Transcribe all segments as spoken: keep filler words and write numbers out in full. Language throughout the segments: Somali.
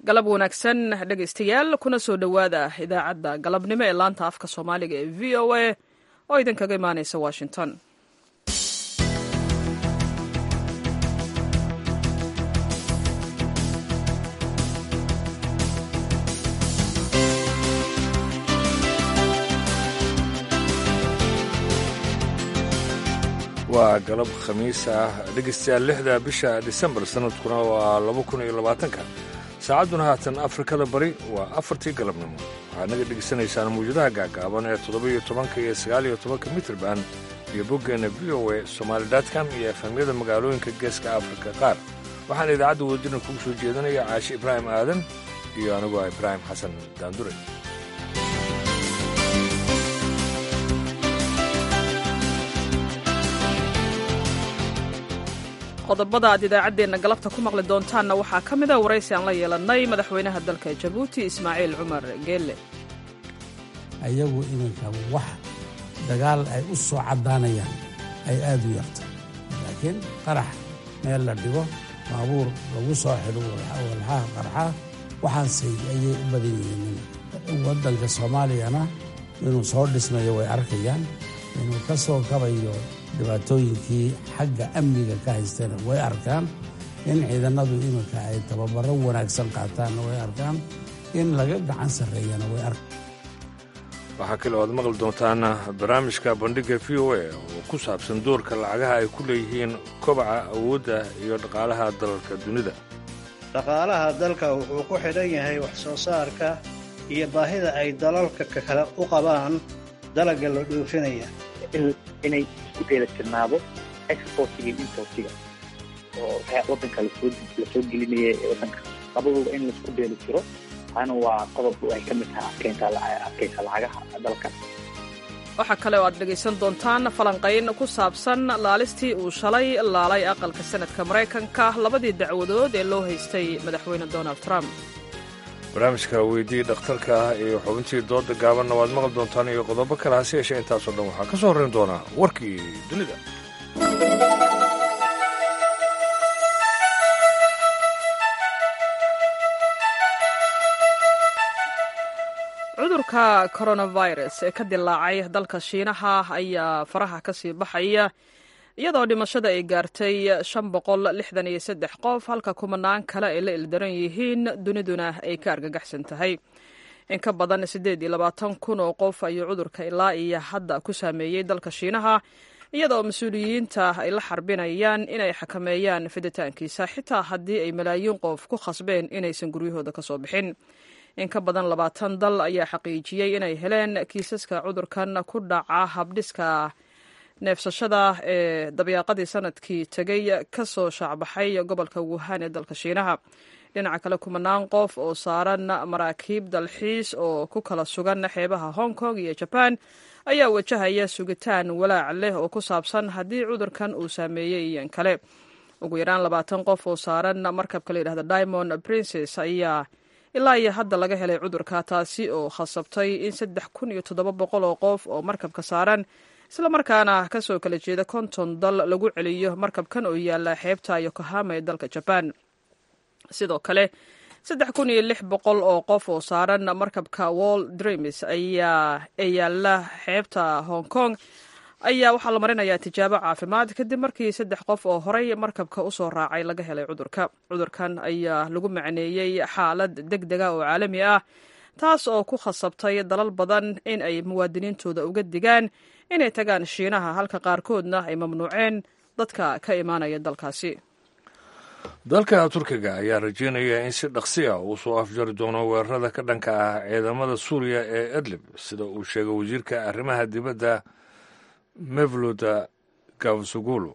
galab wanaagsan dhegaystayaal kuna soo dhowaada idaacadda galabnimo ee laanta afka soomaaliga ee v o a oo idinkaga imaanaysa washington. waa galab khamiis ah dhegaystayaal lixda bisha disembar sanadkuna waa laba kun iyo labaatanka saacadduna haatan afrikada bari waa afartii galabnimo waxaad naga dhegaysanaysaan mawjadaha gaagaaban ee toddoba-iyo tobanka iyo sagaal-iyo tobanka mitrban iyo boggeenna v o a somaali dotcom iyo efemyada magaalooyinka geeska afrika qaar waxaana idaacadda wadajirna kugu soo jeedinaya caashi ibraahim aadan iyo anigu ah ibraahim xasan daandure. qodobada aad idaacaddeenna galabta ku maqli doontaanna waxaa ka mida waraysi aan la yeelannay madaxweynaha dalka jabuuti ismaaciil cumar geelle. ayagu iminka wax dagaal ay u soo caddaanayaan ay aad u yartay laakiin qarax meel la dhigo baabuur lagu soo xidho walxaha qarxa waxaasay ayay u badan yihiin. waddanka soomaaliyana inuu soo dhismayo way arkayaan, inuu ka soo kabayo dhibaatooyinkii xagga amniga ka haystana way arkaan, in ciidanadu iminka ay tababaro wanaagsan qaataanna way arkaan, in laga gacan sarreeyana way arkaan. waxaa kale oad maqli doontaan barnaamijka bandhigga v o a oo ku saabsan doorka lacagaha ay ku leeyihiin kobaca awoodda iyo dhaqaalaha dalalka dunida. dhaqaalaha dalka wuxuu ku xidhan yahay wax soo saarka iyo baahida ay dalalka kale u qabaan dalagga la dhoofinaya, inay isku dheelatirnaado exportiga iyo importiga oo waddanka lasoo lasoo gelinaya ee waddanka labaduba in laisku dheelitiro taana waa qodob ay ka mid tahay adkeynta adkeynta lacagaha dalka. waxaa kale oo aad dhegaysan doontaan falanqayn ku saabsan laalistii uu shalay laalay aqalka sanadka maraykanka labadii dacwadood ee loo haystay madaxweyne donald trump. barnaamijka weydii dhakhtarka ah iyo xubintii dooda gaabanna waad maqli doontaan iyo qodobo kale hase yeeshee intaasoo dhan waxaa ka soo horrayn doonaa warkii dunida. cudurka coronavirus ee ka dilaacay dalka shiinaha ayaa faraha ka sii baxaya iyadoo dhimashada ay gaartay shan boqol lixdan iyo saddex qof halka kumanaan kale ay la ildaran yihiin duniduna ay ka argagaxsan tahay. in ka badan siddeed iyo labaatan kun oo qof ayuu cudurka ilaa iyo hadda ku saameeyey dalka shiinaha iyadoo mas-uuliyiinta ay la xarbinayaan inay xakameeyaan fiditaankiisa xitaa haddii ay malaayiin qof ku khasbeen inaysan guryahooda ka soo bixin. in ka badan labaatan dal ayaa xaqiijiyey inay heleen kiisaska cudurkan ku dhaca habdhiska neefsashada ee dabyaaqadii sanadkii tegey ka soo shaacbaxay gobolka wuhan ee dalka shiinaha. dhinaca kale kumanaan qof oo saaran maraakiib dalxiis oo ku kala sugan xeebaha hong kong iyo jaban ayaa wajahaya sugitaan walaac leh oo ku saabsan haddii cudurkan uu saameeyey iyan kale. ugu yaraan labaatan qof oo saaran markabka la yidhahda diamond princess ayaa ilaa iyo hadda laga helay cudurka, taasi oo khasabtay in saddex kun iyo toddoba boqol oo qof oo markabka saaran islamarkaana ka soo kala jeeda konton dal lagu celiyo markabkan oo yaalla xeebta yokohama ee dalka jaban. sidoo kale saddex kun iyo lix boqol oo qof oo saaran markabka wall dreams ayaa ee yaalla xeebta hong kong ayaa waxaa la marinayaa tijaabo caafimaad kadib markii saddex qof oo horay markabka u soo raacay laga helay cudurka. cudurkan ayaa lagu macneeyey xaalad deg dega oo caalami ah, taas oo ku khasabtay dalal badan in ay muwaadiniintooda uga digaan inay tagaan shiinaha halka qaarkoodna ay mamnuuceen dadka ka imaanaya dalkaasi. dalka turkiga ayaa rajeynaya in si dhaqsi ah uu soo afjari doono weerarada ka dhanka ah ciidamada suuriya ee idlib, sida uu sheegay wasiirka arrimaha dibadda mevlut cavusoglu.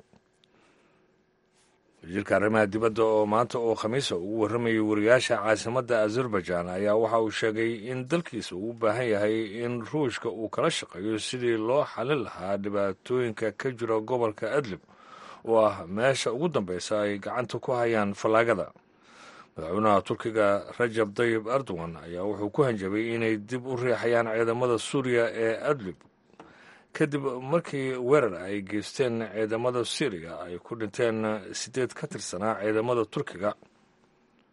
wasiirka arrimaha dibadda oo maanta oo khamiisa ugu warramayay wariyaasha caasimadda azerbaijan ayaa waxa uu sheegay in dalkiisa uu u baahan yahay in ruushka uu kala shaqeeyo sidii loo xallin lahaa dhibaatooyinka ka jira gobolka idlib oo ah meesha ugu dambaysa ay gacanta ku hayaan fallaagada. madaxweynaha turkiga rajab tayyib erdogan ayaa wuxuu ku hanjabay inay dib u riixayaan ciidamada suuriya ee idlib kadib markii weerar ay geysteen ciidamada syriya ay ku dhinteen siddeed ka tirsanaa ciidamada turkiga.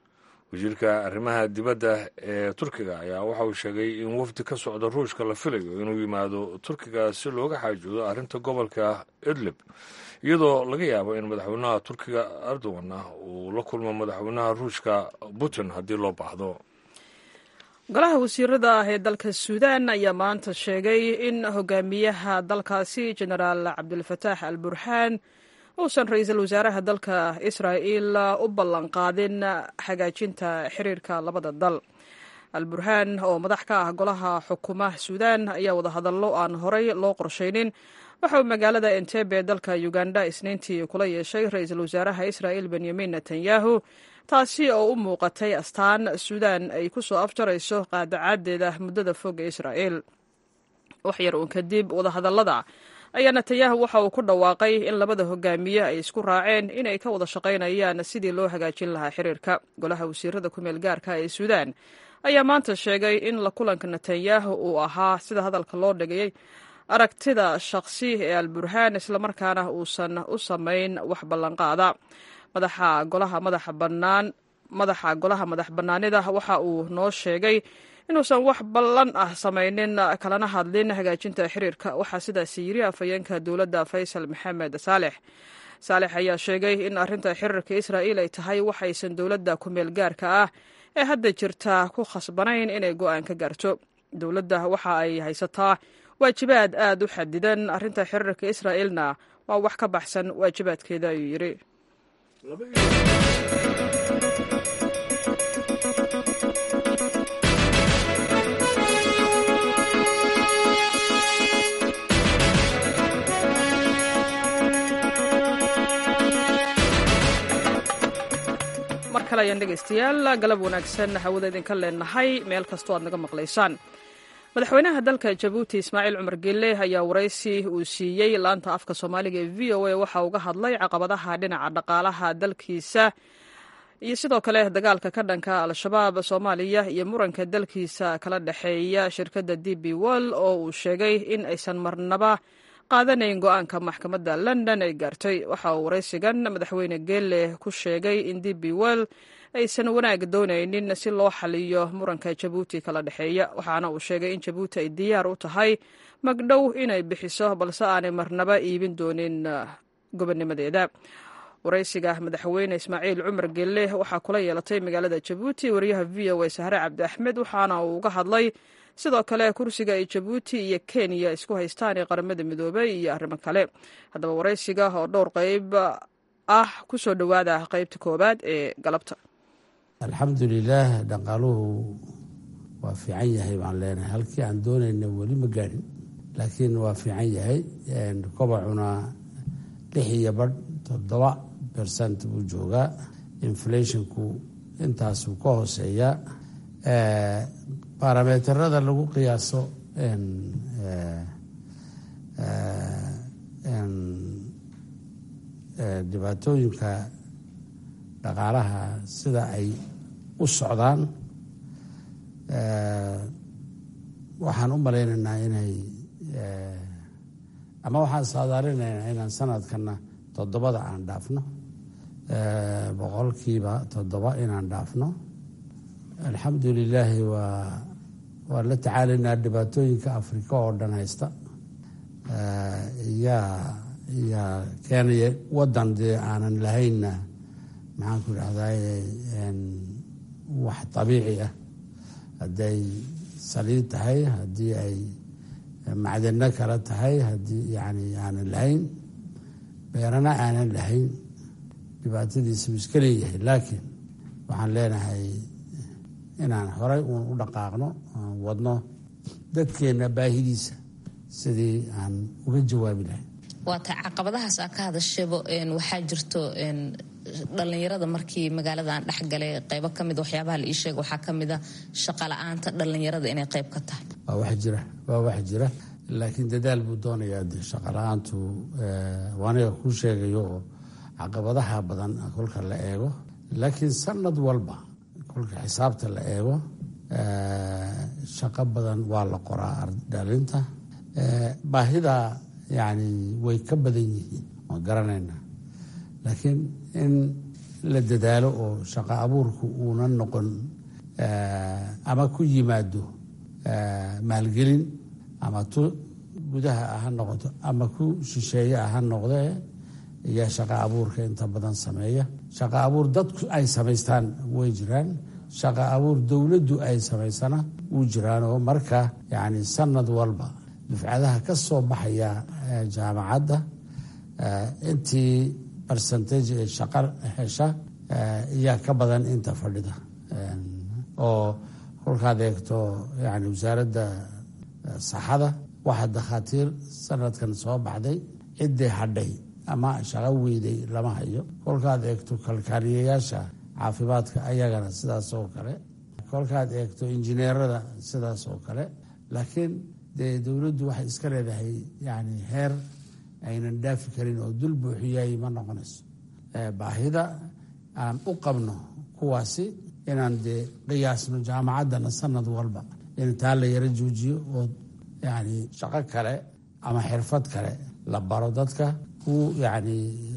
wasiirka arrimaha dibadda ee turkiga ayaa waxa uu sheegay in wafdi ka socda ruushka la filayo inuu yimaado turkiga si looga xaajoodo arrinta gobolka idlib, iyadoo laga yaabo in madaxweynaha turkiga erdogan ah uu la kulmo madaxweynaha ruushka putin haddii loo baahdo. golaha wasiirada ah ee dalka suudaan ayaa maanta sheegay in hogaamiyaha dalkaasi jenaraal cabdilfataax al burhaan uusan ra-iisul wasaaraha dalka israa'iil u ballanqaadin hagaajinta xiriirka labada dal. al burhaan oo madax ka ah golaha xukuma suudaan ayaa wadahadallo aan horey loo qorshaynin waxa uu magaalada entebe ee dalka uganda isniintii kula yeeshay ra-iisul wasaaraha israa'iil benyamin netanyahu, taasi oo u muuqatay astaan suudaan ay ku soo afjarayso qaadacaadeeda muddada fog ee israa'iil. wax yar uun kadib wadahadallada ayaa netanyahu waxa uu ku dhawaaqay in labada hogaamiye ay isku raaceen inay ka wada shaqaynayaan sidii loo hagaajin lahaa xiriirka. golaha wasiirada ku meel gaarka ee suudaan ayaa maanta sheegay in la kulanka netanyahu uu ahaa sida hadalka loo dhigayay aragtida shaqsi ee al burhaan, islamarkaana uusan u samayn wax ballanqaada. madaxa golaha madaxa bannaan madaxa golaha madax bannaanida waxa uu noo sheegay inuusan wax ballan ah samaynin kalana hadlin hagaajinta xiriirka. waxaa sidaasi yiri afhayeenka dowladda faysal maxamed saalex. saalex ayaa sheegay in arrinta xiriirka israa'iil ay tahay waxaysan dowladda ku meel gaarka ah ee hadda jirta ku khasbanayn inay go'aan ka gaarto. dowladda waxa ay haysataa waajibaad aad u xadidan, arrinta xiriirka israa'iilna waa wax ka baxsan waajibaadkeeda, ayuu yidhi. mar kale ayaan dhegaystayaal galab wanaagsan hawada idinka leenahay meel kastoo aad naga maqlaysaan. madaxweynaha dalka jabuuti ismaaciil cumar gelle ayaa waraysi uu siiyey laanta afka soomaaliga ee v o a waxa uga hadlay caqabadaha dhinaca dhaqaalaha dalkiisa iyo sidoo kale dagaalka ka dhanka al-shabaab soomaaliya iyo muranka dalkiisa kala dhexeeya shirkadda d b wol oo uu sheegay in aysan marnaba qaadanayn go-aanka maxkamadda london ay gaartay. waxa uu waraysigan madaxweyne gelle ku sheegay in d b wol aysan wanaag doonaynin si loo xaliyo muranka jabuuti kala dhexeeya, waxaana uu sheegay in jabuuti ay diyaar u tahay magdhow inay bixiso balse aanay marnaba iibin doonin gobonnimadeeda. waraysiga madaxweyne ismaaciil cumar gelle waxaa kula yeelatay magaalada jabuuti wariyaha v o a sahre cabdi axmed, waxaana uu uga hadlay sidoo kale kursiga ay jabuuti iyo kenya isku haystaan ee qaramada midoobay iyo arrimo kale. haddaba waraysiga oo dhowr qayb ah ku soo dhowaada qaybta koowaad ee galabta. alxamdulilaah dhaqaaluhu waa fiican yahay baan leenahay, halkii aan doonayna weli ma gaadhin, laakiin waa fiican yahay. kobacuna lix iyo badh toddoba bersent buu joogaa, inflationku intaasuu ka hooseeyaa. baarameterada lagu qiyaaso dhibaatooyinka dhaqaalaha sida ay u socdaan, waxaan u malaynaynaa inay ama waxaan saadaalinaynaa inaan sanadkana toddobada aan dhaafno, boqolkiiba toddoba inaan dhaafno. alxamdulilaahi waa waan la tacaalaynaa dhibaatooyinka afrika oo dhan haysta. yaa yaa keenaya waddan dee aanan lahaynna maxaan ku idhahdaay wax dabiici ah, hadday saliid tahay, haddii ay macdano kale tahay, haddii yani aanan lahayn, beerana aanan lahayn, dhibaatadiisa u iska leeyahay. laakiin waxaan leenahay inaan horay uun u dhaqaaqno, aan wadno dadkeenna baahidiisa sidii aan uga jawaabi lahayn. waata caqabadahaas aa ka hadashabo waxaa jirto dhallinyarada markii magaaladan dhexgalay qaybo ka mid waxyaabaha la ii sheega waxaa ka mid a shaqa la-aanta dhallinyarada inay qayb ka tahay. waa wax jira waa wax jira laakiin dadaal buu doonayaa. de shaqa la-aantu waaniga kuu sheegayo oo caqabadaha badan kolka la eego, laakiin sanad walba kolka xisaabta la eego shaqo badan waa la qoraa dhalinta. baahida yani way ka badan yihiin waan garanaynaa, laakiin in la dadaalo oo shaqo abuurku uuna noqon ama ku yimaado maalgelin ama tu gudaha ha noqoto ama ku shisheeye ha noqdee ayaa shaqo abuurka inta badan sameeya. shaqo abuur dadku ay samaystaan way jiraan, shaqo abuur dowladdu ay samaysana wuu jiraan oo marka yacni sanad walba dufcadaha ka soo baxaya jaamacadda intii percentage ee shaqo hesha ayaa ka badan inta fadhida. oo kolkaad eegto yani wasaaradda saxada waxaa dakhaatiir sanadkan soo baxday ciddii hadhay ama shaqo weyday lama hayo. kolkaad eegto kalkaaliyayaasha caafimaadka ayagana sidaas oo kale, kolkaad eegto injineerada sidaas oo kale. laakiin dee dowladdu waxay iska leedahay yani heer aynan dhaafi karin oo dul buuxiyay ma noqonayso. baahida aan u qabno kuwaasi inaan dee qiyaasno jaamacaddana sanad walba in taa la yaro joojiyo oo yani shaqo kale ama xirfad kale la baro dadka. ku yani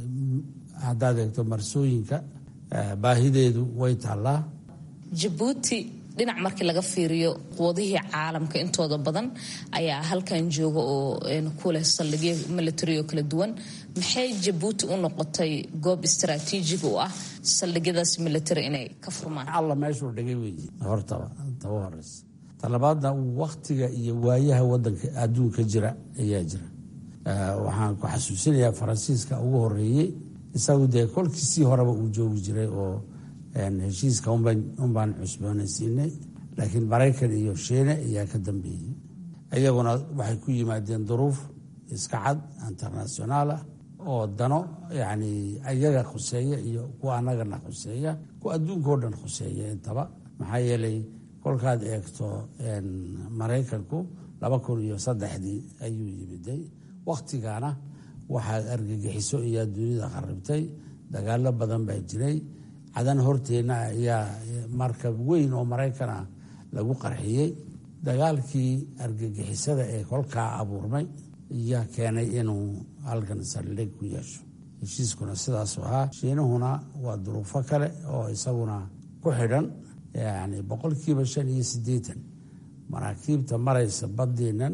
haddaad eegto marsooyinka baahideedu way taallaa. jabuuti dhinac markii laga fiiriyo quwadihii caalamka intooda badan ayaa halkan jooga oo ku leh saldhigyo military oo kala duwan. maxay jabuuti u noqotay goob istaraatiijig u ah saldhigyadaas military inay ka furmaan? alla meeshuu dhigay weeye hortaba taba horeysa. talabaadna waktiga iyo waayaha wadanka adduunka jira ayaa jira. waxaan ku xasuusinayaa faransiiska ugu horeeyey isagu dee kolkiisii horeba uu joogi jiray oo heshiiska unbaan cusboonaysiinay. laakiin maraykan iyo shiine ayaa ka dambeeyey. iyaguna waxay ku yimaadeen duruuf iska cad internationaal ah oo dano yani ayaga khuseeya iyo kuwa anagana khuseeya, kuwa adduunkao dhan khuseeya intaba. maxaa yeelay kolkaad eegto maraykanku laba kun iyo saddexdii ayuu yimiday. waktigana waxaa argagixiso ayaa dunida kharibtay, dagaalo badan baa jiray. cadan horteenna ayaa markab weyn oo maraykan ah lagu qarxiyey. dagaalkii argagixisada ee kolkaa abuurmay ayaa keenay inuu halkan saldhig ku yeesho. heshiiskuna sidaasu ahaa. shiinuhuna waa duruufo kale oo isaguna ku xidhan. yani boqolkiiba shan iyo siddeetan maraakiibta maraysa badeennan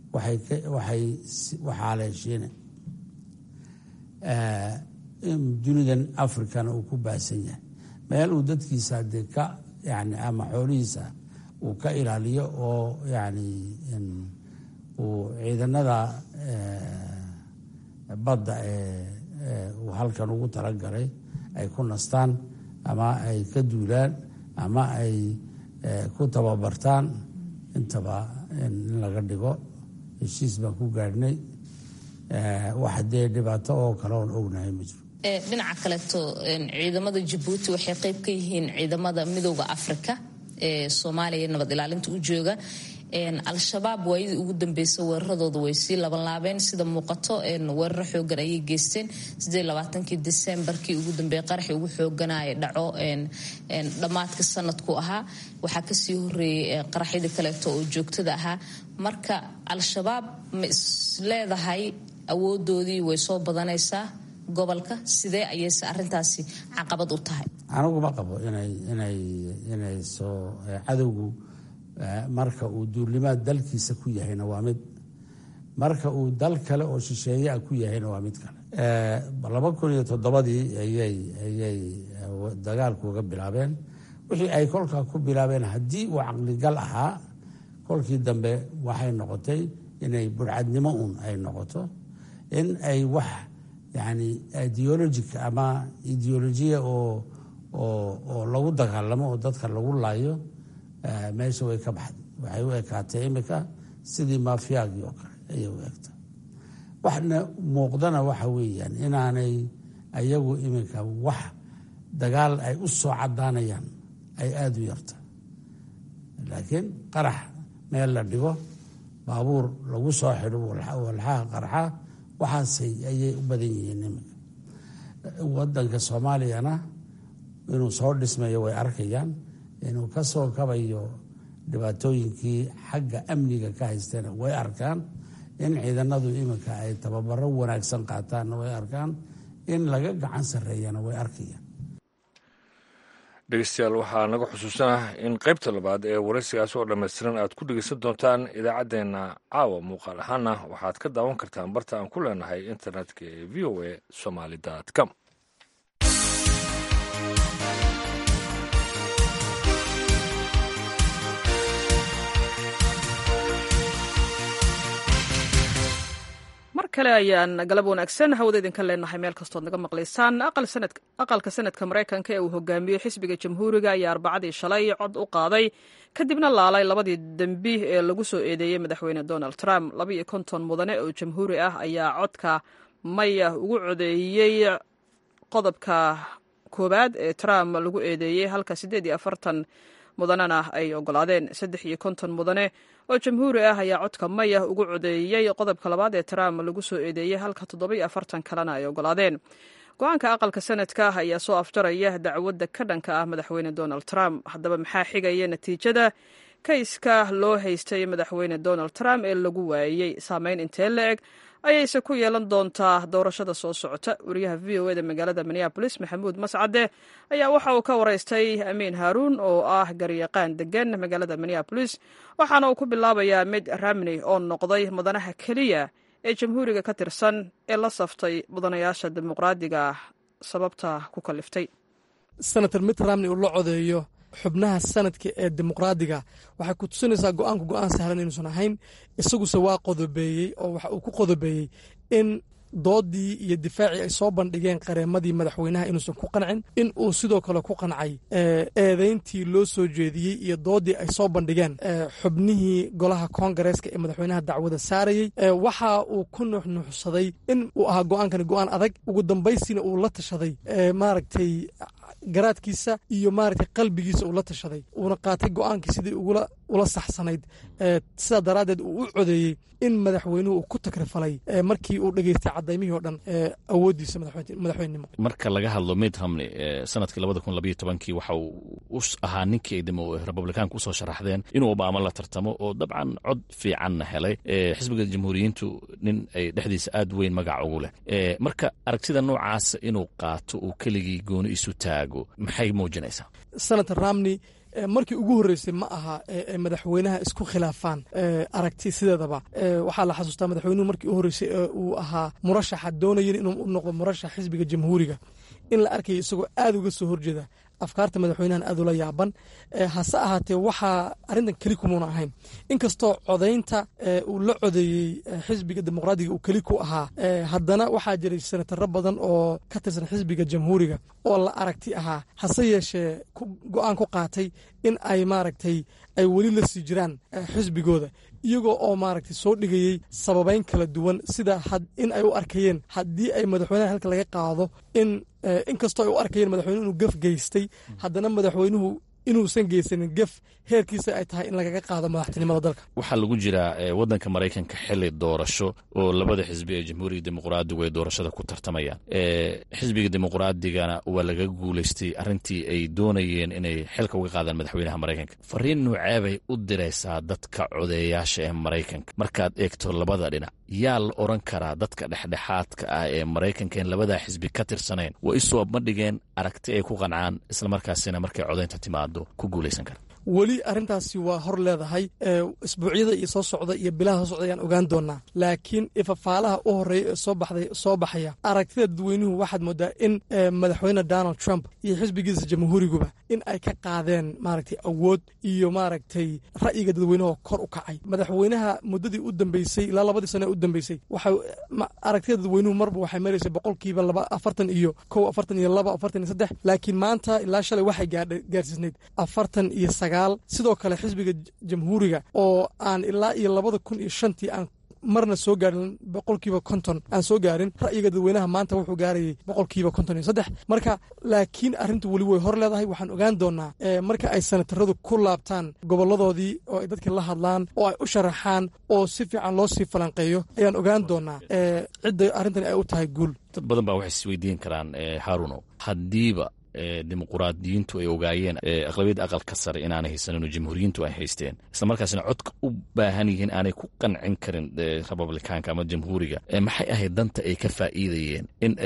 waxaa leh shiine. dunidan africana uu ku baahsan yahay meel uu dadkiisa dee ka yani ama xoolihiisa uu ka ilaaliyo oo yani uu ciidanada badda ee uu halkan ugu talagalay ay ku nastaan ama ay ka duulaan ama ay ku tababartaan intaba in laga dhigo. heshiis baan ku gaadhnay. wax dee dhibaato oo kale oon ognahay ma jiro. dhinaca kaleeto ciidamada jabuuti waxay qayb ka yihiin ciidamada midooda afrika ee soomaaliya nabad ilaalinta u jooga. al-shabaab waayadii ugu dambeysay weeraradooda way sii labanlaabeen sida muuqato. weeraro xoogan ayay geysteen siddeed iyo labaatankii disembarkii ugu dambeeyay qaraxii ugu xooganaya dhaco dhammaadka sanadku ahaa. waxaa kasii horeeyey qaraxyadii kaleeto oo joogtada ahaa. marka al-shabaab ma is leedahay awoodoodii way soo badanaysaa gobolka? sidee ayayse arintaasi caqabad u tahay? anigu ma qabo inay inay inay soo cadowgu marka uu duulimaad dalkiisa ku yahayna waa mid, marka uu dal kale oo shisheeyaa ku yahayna waa mid kale. laba kun iyo toddobadii ayay ayay dagaalku uga bilaabeen. wixii ay kolkaa ku bilaabeen haddii uu caqligal ahaa, kolkii dambe waxay noqotay inay burcadnimo uun ay noqoto, in ay wax yani ideologic ama ideolojiya oo oo oo lagu dagaalamo oo dadka lagu laayo meesha way ka baxday. waxay u ekaatay imika sidii maafiyaagii oo kale ayay u egta. waxna muuqdana waxa weeyaan inaanay ayagu iminka wax dagaal ay u soo cadaanayaan ay aada u yarta. laakiin qarax meel la dhigo, baabuur lagu soo xidho walxaha qarxa, waxaasay ayay u badan yihiin iminka. wadanka soomaaliyana inuu soo dhismayo way arkayaan, inuu ka soo kabayo dhibaatooyinkii xagga amniga ka haysteena way arkaan, in ciidanadu iminka ay tababaro wanaagsan qaataanna way arkaan, in laga gacan sarreeyana way arkayaan. dhegeystayaal waxaa naga xusuusanah in qaybta labaad ee waraysigaas oo dhammaystiran aad ku dhegeysan doontaan idaacaddeenna caawa muuqaal ahaana waxaad ka daawan kartaan barta aan ku leenahay internetka ee v o a somaly com. mar kale ayaan galab wanaagsan hawada idinka leenahay meel kastood naga maqlaysaan. aqalka sanadka maraykanka ee uu hogaamiyo xisbiga jamhuuriga ayaa arbacadii shalay cod u qaaday kadibna laalay labadii dembi ee lagu soo eedeeyey madaxweyne donald trump. labaiyo konton mudane oo jamhuuri ah ayaa codka maya ugu codeeyey qodobka koowaad ee trump lagu eedeeyey halka siddeed iyo afartan mudanena ay ogolaadeen. saddex iyo konton mudane oo jamhuuri ah ayaa codka maya ugu codeeyey qodobka labaad ee trump lagu soo eedeeyey halka toddoba iyo afartan kalena ay ogolaadeen. go-aanka aqalka sanadka ayaa soo afjaraya dacwadda ka dhanka ah madaxweyne donald trump. haddaba maxaa xigaya natiijada kayska loo haystay madaxweyne donald trump ee lagu waayey? saameyn intee la eg ayayse ku yeelan doontaa doorashada soo socota? wariyaha v o eda magaalada minneabolis maxamuud mascade ayaa waxa uu ka waraystay amiin haaruun oo ah garyaqaan degan magaalada minneabolis, waxaana uu ku bilaabayaa mid ramney oo noqday mudanaha keliya ee jamhuuriga ka tirsan ee la saftay mudanayaasha dimuqraadiga sababta ku kaliftay. senator mitt romney uu la codeeyo xubnaha sanadka ee dimuqraadiga waxay ku tusinaysaa go-aanku go-aan sahlan inuusan ahayn. isaguse waa qodobeeyey oo waxa uu ku qodobeeyey in doodii iyo difaacii ay soo bandhigeen qareemadii madaxweynaha inuusan ku qancin, in uu sidoo kale ku qancay eedeyntii loo soo jeediyey iyo doodii ay soo bandhigeen xubnihii golaha koongareeska ee madaxweynaha dacwada saarayey. waxa uu ku nuuxnuuxsaday in uu ahaa go-aankani go-aan adag. ugu dambaystiina uu la tashaday maaragtay garaadkiisa iyo maaragtay qalbigiisa uu la tashaday, uuna qaatay go-aankii sidii ugula ula saxsanayd. sidaa daraaddeed uu u codeeyey in madaxweynuhu uu ku takrifalay markii uu dhegeystay cadaymihii oo dhan awooddiisa madaxweynenimo. marka laga hadlo mitt romney sanadkii labada kun labayo tobankii waxa uu u ahaa ninkii ay republikaanka usoo sharaxdeen inuu obama la tartamo oo dabcan cod fiicanna helay. xisbiga jamhuuriyiintu nin ay dhexdiisa aad weyn magac ugu leh. marka aragtida noocaasa inuu qaato uu keligii gooni isu taago maxay muujinaysaa? senator romney markii ugu horreysay ma aha ee madaxweynaha isku khilaafaan aragti sideedaba. waxaa la xasuustaa madaxweynuhu markii u horreysay ee uu ahaa murashaxa doonayen inuu u noqdo murashax xisbiga jamhuuriga, in la arkayo isagoo aad uga soo horjeeda afkaarta madaxweynahan aad ula yaaban. hase ahaatee waxaa arrintan keli kumuuna ahayn, inkastoo codaynta uu la codeeyey xisbiga dimuqraadiga uu keli ku ahaa, haddana waxaa jiray senataro badan oo ka tirsan xisbiga jamhuuriga oo la aragti ahaa, hase yeeshee go-aan ku qaatay in ay maaragtay ay weli la sii jiraan xisbigooda, iyagoo oo maaragtay soo dhigayey sababeyn kala duwan, sida in ay u arkayeen haddii ay madaxweynaha halka laga qaado in inkastoo ay u arkayeen madaxweynuhu inuu gef geystay, haddana madaxweynuhu inuusan geysanin gef heerkiisa ay tahay in lagaga qaado madaxtinimada dalka. waxaa lagu jiraa waddanka maraykanka xili doorasho oo labada xisbi ee jamhuuriga dimuqraadigu ay doorashada ku tartamayaan. xisbiga dimuqraadigana waa laga guulaystay arrintii ay doonayeen inay xilka uga qaadaan madaxweynaha maraykanka. fariin nuuceebay u diraysaa dadka codeeyaasha ee maraykanka markaad eegto labada dhinac? yaa la odhan karaa dadka dhexdhexaadka ah ee maraykanka in labadaa xisbi ka tirsanayn way isoo bandhigeen aragti ay ku qancaan, islamarkaasina markay codaynta timaado ku guulaysan kara? weli arrintaasi waa hor leedahay. isbuucyada iyo soo socda iyo bilaha soo socda ayaan ogaan doonaa, laakiin ifafaalaha u horreeya ee soo baxday soo baxaya aragtida dadweynuhu waxaad moodaa in madaxweyne donald trump iyo xisbigiisa jamhuuriguba in ay ka qaadeen maaragtay awood iyo maaragtay ra'yiga dadweynuhu kor u kacay. madaxweynaha muddadii u dambeysay ilaa labadii sane u dambeysay waxay aragtida dadweynuhu marba waxay maraysay boqolkiiba laba afartan iyo kow afartan iyo laba afartan iyo saddex, laakiin maanta ilaa shalay waxay gaarsiisnayd afartan iyo sagaal. sidoo kale xisbiga jamhuuriga oo aan ilaa iyo labada kun iyo shantii aan marna soo gaarin boqolkiiba konton aan soo gaarin, ra'yiga dadweynaha maanta wuxuu gaarayay boqolkiiba konton iyo saddex. marka laakiin arrintu weli way hor leedahay. waxaan ogaan doonaa marka ay senataradu ku laabtaan goboladoodii oo ay dadka la hadlaan oo ay u sharaxaan oo si fiican loo sii falanqeeyo ayaan ogaan doonaa cidda arrintan ay u tahay guul. dad badan baa waxay isweydiin karaan haaruno, haddiiba dimuqraadiyiintu ay ogaayeen aqlabiyadda aqalka sare inaanay haysanin oo jamhuuriyiintu ay haysteen, islamarkaasina codka u baahan yihiin aanay ku qancin karin republikaanka ama jamhuuriga, maxay ahayd danta ay ka faa'iidayeen in ay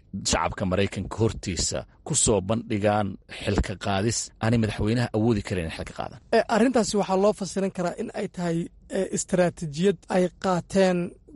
shacabka maraykanka hortiisa ku soo bandhigaan xilka qaadis aanay madaxweynaha awoodi karin in xilka qaadan? arrintaasi waxaa loo fasirin karaa in ay tahay istaraatiijiyad ay qaateen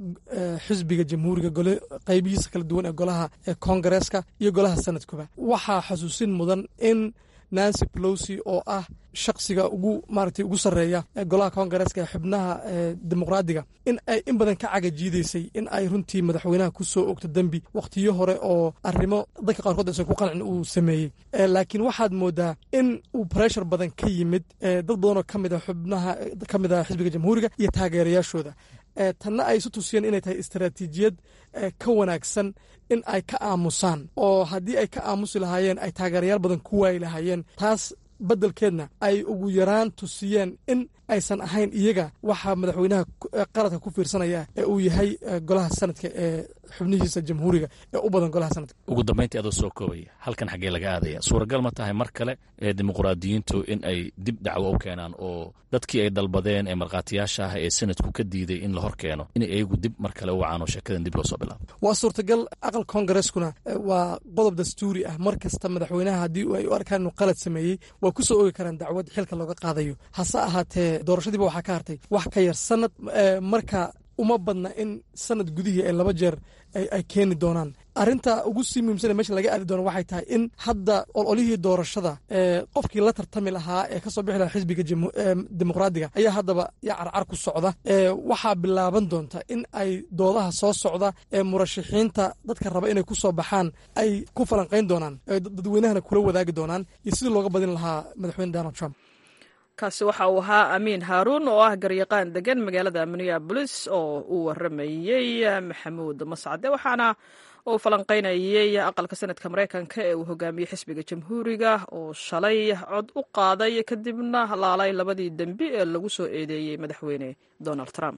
xisbiga jamhuuriga gole qaybihiisa kala duwan ee golaha koongareeska iyo golaha sanadkuba. waxaa xasuusin mudan in nancy pelosi oo ah shaksiga ugu maaragtay ugu sarreeya ee golaha koongareeska ee xubnaha dimuqraadiga in ay in badan ka cagajiidaysay in ay runtii madaxweynaha ku soo ogto dembi wakhtiyo hore oo arrimo dadka qaarkood aysan ku qancin uu sameeyey. laakiin waxaad moodaa in uu pressure badan ka yimid dad badan oo ka mid a xubnaha ka mid a xisbiga jamhuuriga iyo taageerayaashooda. tanna ay isu tusiyeen inay tahay istaraatiijiyad ka wanaagsan in ay ka aamusaan oo haddii ay ka aamusi lahaayeen ay taageerayaal badan ku waayi lahaayeen. taas beddelkeedna ay ugu yaraan tusiyeen in aysan ahayn iyaga waxaa madaxweynaha qaladka ku fiirsanaya ee uu yahay golaha sanadka ee xubnihiisa jamhuuriga ee u badan golaha sanadka. ugu dambayntii adoo soo koobaya halkan xaggee laga aadaya? suuragal ma tahay mar kale ee dimuqraadiyiintu in ay dib dacwo u keenaan oo dadkii ay dalbadeen ee markhaatiyaasha ah ee sanadku ka diiday in la hor keeno in iyagu dib mar kale u wacaano sheekadan dib loo soo bilaabo? waa suurtagal. aqal koongareskuna waa qodob dastuuri ah. mar kasta madaxweynaha haddii ay u arkaan inuu qalad sameeyey waa ku soo ogi karaan dacwad xilka looga qaadayo. hase ahaatee doorashadiiba waxaa ka hartay wax ka yar sanad. marka uma badna in sanad gudihii ay laba jeer ay keeni doonaan. arrinta ugu sii muhiimsane meesha laga aadi doono waxay tahay in hadda ololihii doorashada qofkii la tartami lahaa ee kasoo bixi lahaa xisbiga dimuqraadiga ayaa haddaba ya carcar ku socda. waxaa bilaaban doonta in ay doodaha soo socda ee murashaxiinta dadka raba inay ku soo baxaan ay ku falanqayn doonaan dadweynahana kula wadaagi doonaan iyo sidii looga badin lahaa madaxweyne donald trump. kaasi waxa uu ahaa amiin haaruun oo ah garyaqaan degan magaalada minneabolis oo uu waramayey maxamuud mascade. waxaana uu falanqaynayey aqalka sanadka maraykanka ee uu hogaamiyey xisbiga jamhuuriga oo shalay cod u qaaday kadibna laalay labadii dembi ee lagu soo eedeeyey madaxweyne donald trump.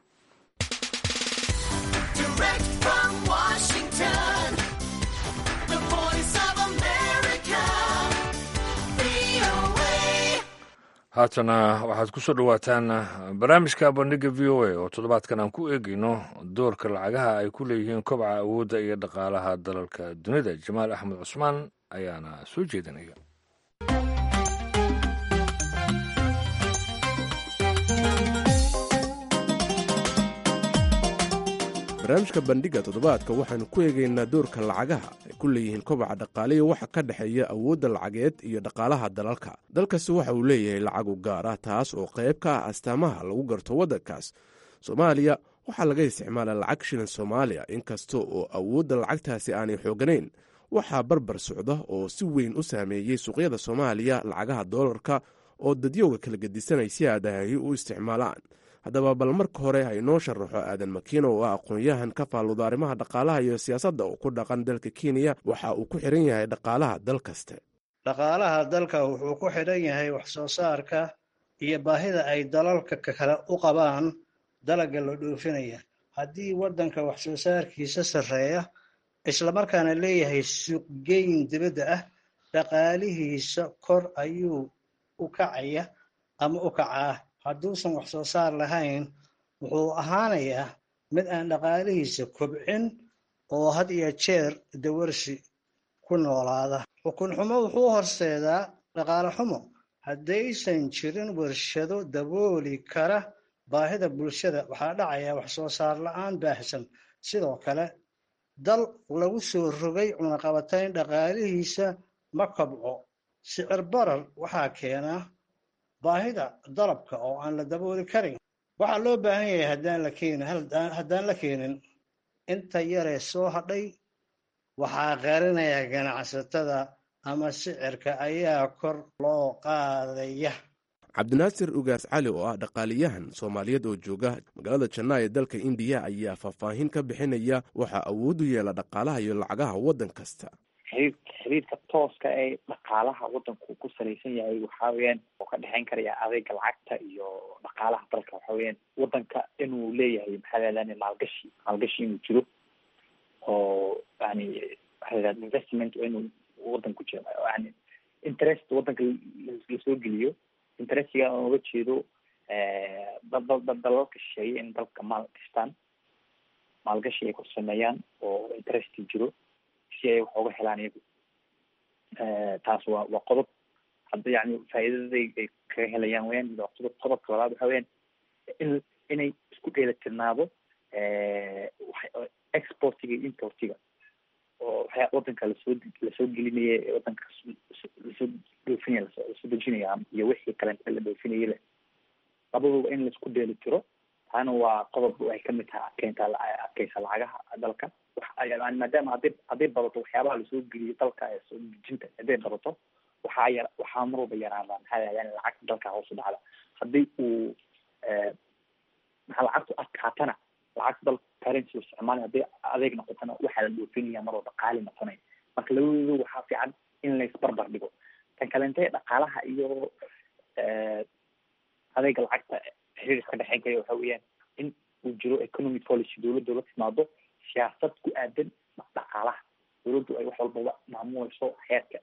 haatana waxaad ku soo dhowaataan barnaamijka bandhiga v o a oo toddobaadkan aan ku eegayno doorka lacagaha ay ku leeyihiin kobca awoodda iyo dhaqaalaha dalalka dunida. jamaal axmed cusmaan ayaana soo jeedinaya. barnaamijka bandhiga toddobaadka waxaanu ku eegaynaa doorka lacagaha ay ku leeyihiin kobaca dhaqaale iyo waxa ka dhexeeya awoodda lacageed iyo dhaqaalaha dalalka. dalkasi waxa uu leeyahay lacag u gaar ah taas oo qayb ka ah astaamaha lagu garto waddankaas. soomaaliya waxaa laga isticmaalaa lacag shilin soomaaliya inkasta oo awoodda lacagtaasi aanay xooganayn. waxaa barbar socda oo si weyn u saameeyey suuqyada soomaaliya lacagaha doolarka oo dadyowga kala gedisanay si aadahay u isticmaalaan. haddaba bal marka hore ha inoo sharaxo aadan makiino oo ah aqoon-yahan ka faalluda arrimaha dhaqaalaha iyo siyaasadda oo ku dhaqan dalka kenya. waxa uu ku xidhan yahay dhaqaalaha dal kaste. dhaqaalaha dalka wuxuu ku xidhan yahay wax soo saarka iyo baahida ay dalalka kale u qabaan dalagga la dhoofinaya. haddii waddanka wax soo saarkiisa sarreeya islamarkaana leeyahay suuqgeyn dibadda ah, dhaqaalihiisa kor ayuu u kacaya ama u kacaa. hadduusan wax soo saar lahayn wuxuu ahaanayaa mid aan dhaqaalihiisa kobcin oo had iyo jeer dawarsi ku noolaada. xukun xumo wuxuu horseedaa dhaqaale xumo haddaysan jirin warshado dabooli kara baahida bulshada. waxaa dhacaya wax soo saar la-aan baahsan. sidoo kale dal lagu soo rogay cunaqabatayn dhaqaalihiisa ma kobco. sicir barar waxaa keenaa baahida dalabka oo aan la dabooli karin. waxaa loo baahan yahay haddaan la keenin haddaan la keenin inta yaree soo hadhay waxaa qarinaya ganacsatada ama sicirka ayaa kor loo qaadaya. cabdinaasir ugaas cali oo ah dhaqaaliyahan soomaaliyeed oo jooga magaalada jannaa ee dalka indiya ayaa faahfaahin ka bixinaya waxaa awood u yeela dhaqaalaha iyo lacagaha waddan kasta. xiriir xiriirka tooska ee dhaqaalaha waddanku ku salaysan yahay waxaa weeyaan oo ka dhexeyn karaya adeega lacagta iyo dhaqaalaha dalka. waxa weeyaan waddanka inuu leeyahay maxaa lahahdaa maalgashi maalgashi inuu jiro oo yani waxaa lahahdaa investment inuu waddanku jiro yani interest waddanka lasoo geliyo. interestiga aan uga jeedo dalalka shisheeye in dalka maal gashtaan maalgashi ay ku sameeyaan oo interesti jiro si si ay wax uga helaan iyagu. taas waa waa qodob hadda yani faa'iidaday ay kaga helayaan weyaan. qodob qodobka labaad waxa weyaan in inay isku dheelitirnaado exportiga iyo importiga oo waxyaa wadanka lasoo lasoo gelinaya ee wadanka lasoo dhoofinaya lasoo dejinaya iyo wixii kale la dhoofinaya le labaduba in laisku dheeli tiro. taana waa qodob ay kamid tahay adkeynta adkeysa lacagaha dalka. maadaama hadii hadday badato waxyaabaha lasoo geliyo dalka ee soo dejinta hadday badato waxaa yar waxaa mar walba yaraada maxaa yani lacagta dalka hoos u dhacda. haddii uu maxaa lacagtu adkaatana lacagta dalka currency isticmaali hadday adeeg noqotana waxaa la dhoofinaya mar walba qaali noqonay. marka labadooda waxaa fiican in laisbarbar dhigo. tan kalente dhaqaalaha iyo adeega lacagta xiriir iska dhexeyn kaya waxa weeyaan in uu jiro economic policy dawladda la timaado siyaasad ku aadan dhaqaalaha. dawladdu ay wax walbaba maamulayso heerka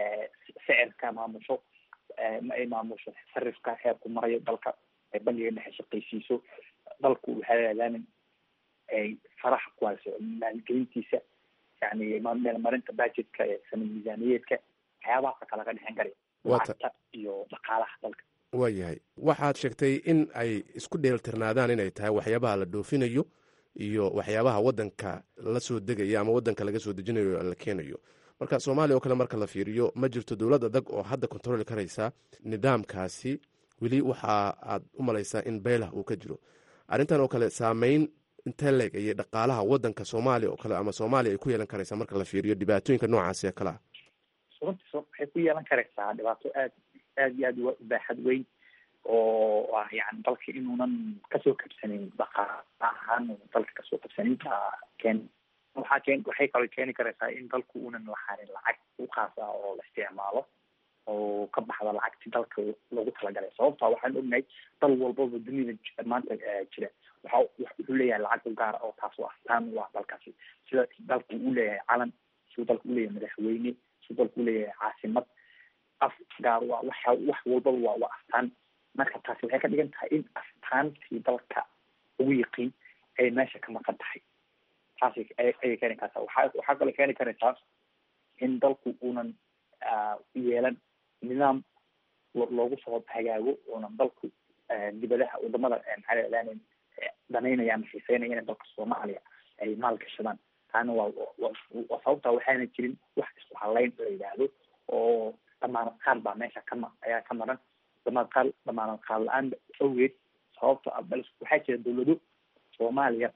sicirka maamusho ay maamusho sarifka heerku marayo dalka ay bangiga dhexe shaqaysiiso dalku waxaa yaalaanin ay faraha ku hayso maalgelintiisa yani meelmarinta budgetka ee sanad miisaaniyeedka waxyaabahaasa kala ka dhexeyn karaya lacagta iyo dhaqaalaha dalka. waayahay waxaad sheegtay in ay isku dheelitirnaadaan inay tahay waxyaabaha la dhoofinayo iyo waxyaabaha wadanka la soo degayo ama wadanka laga soo dejinayo la keenayo. marka soomaaliya oo kale marka la fiiriyo ma jirto dowlad adag oo hadda controli karaysa nidaamkaasi. weli waxa aad u malaysaa in beelah uu ka jiro. arrintan oo kale saameyn intee leeg ayay dhaqaalaha wadanka soomaaliya oo kale ama soomaaliya ay ku yeelan karaysaa marka la fiiriyo dhibaatooyinka noocaasi ee kale ah? runtii waxay ku yeelan karaysaa dhibaato aad aad iyo aad baaxad weyn oo ah yani dalka inuunan kasoo kabsanin dhaqaala ahaan dalka kasoo kabsanin keen waxaa keen waxay kaloo keeni karaysaa in dalku uunan lahanin lacag u khaas ah oo la isticmaalo oo ka baxda lacagti dalka loogu talagalay. sababta waxaan ognahay dal walbaba dunida maanta jira waxa wuxuu leeyahay lacag u gaar oo taas oo astaan u ah dalkaasi. sida dalku uu leeyahay calan, siduu dalku u leeyahay madaxweyne, siduu dalku u leeyahay caasimad af gaar waa waxa wax walbaba waa waa astaan. marka taasi waxay ka dhigan tahay in astaantii dalka ugu yiqiin ay meesha ka maqan tahay. taasi ayay keeni kartaa. waxaa waxaa kaloo keeni karaysaa in dalku uunan yeelan nidaam loogu soo hagaago oonan dalku dibadaha wadamada maxaa danaynaya ama xiiseynaya in dalka soomaaliya ay maal gashadaan. taana waa waa sababta waxaana jirin wax isku halayn la yidhaahdo oo damaanad qaad baa meesha kama ayaa ka maran. damaanad qaad damaanad qaad la-aan awgeed sababta bal waxaa jira dawlado soomaaliya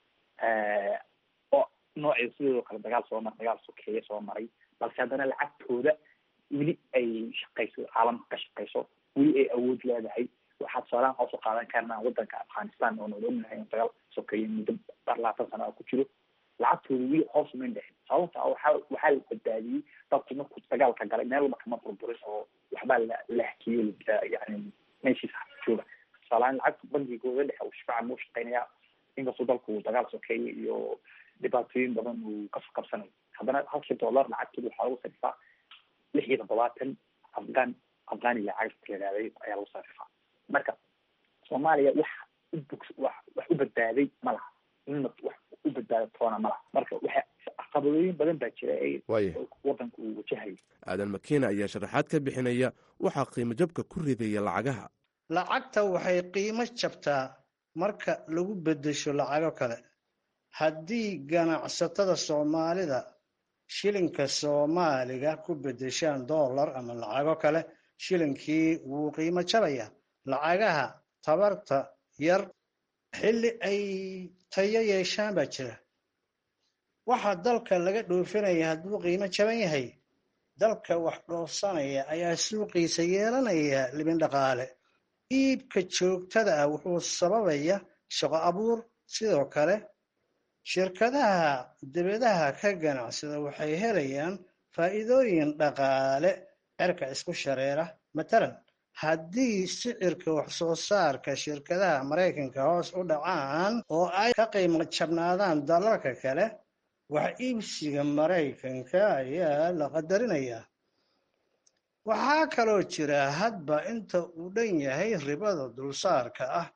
oo nooceeda sidoo kale dagaal soo maray dagaal sokeeye soo maray balse haddana lacagtooda weli ay shaqayso caalamka ka shaqayso weli ay awood leedahay. waxaa tusaalahan hoos u qaadan karnaa wadanka afghanistan oo nool ognahay in dagaal sokeeye muddo labaatan sana ku jiro lacagtooda weli hoos umayn dhexin. sababta waxaa waxaa la badbaadiyey dalku markuu dagaalka galay meel walba kama burburin oo waxbaa la la hakiyo yani meeshiisa jooga. tusaalahaan lacagta bangigooda dhexe uu shifaacan uu shaqeynayaa inkastoo dalku dagaal sokeeye iyo dhibaatooyin badan uu ka qabsanayo. haddana halkii dollar lacagtooda waxaa lagu sarifaa lix iyo toddobaatan afghan afghani lacagta la yidhahday ayaa lagu sarifaa. marka soomaaliya wax u bog wax wax u badbaaday ma laha inna wax u badbaado toona ma laha. marka waxa caqabadooyin badan baa jira ay wadanku uu wajahayo. aadan makiina ayaa sharaxaad ka bixinaya waxaa qiimo jabka ku ridaya lacagaha. lacagta waxay qiimo jabtaa marka lagu bedesho lacago kale. haddii ganacsatada soomaalida shilinka soomaaliga ku bedeshaan dollar ama lacago kale shilinkii wuu qiimo jabaya. lacagaha tabarta yar xilli ay tayo yeeshaan baa jira. waxa dalka laga dhoofinaya hadduu qiimo jaban yahay dalka wax dhoofsanaya ayaa suuqiisa yeelanaya libin dhaqaale. iibka joogtada ah wuxuu sababaya shaqo abuur. sidoo kale shirkadaha dibadaha ka ganacsada waxay helayaan faa'iidooyin dhaqaale cirka isku shareera. matalan haddii sicirka wax soo saarka shirkadaha maraykanka hoos u dhacaan oo ay ka qiimo jabnaadaan dalalka kale wax iibsiga maraykanka ayaa la qadarinayaa. waxaa kaloo jira hadba inta uu dhan yahay ribada dulsaarka ah.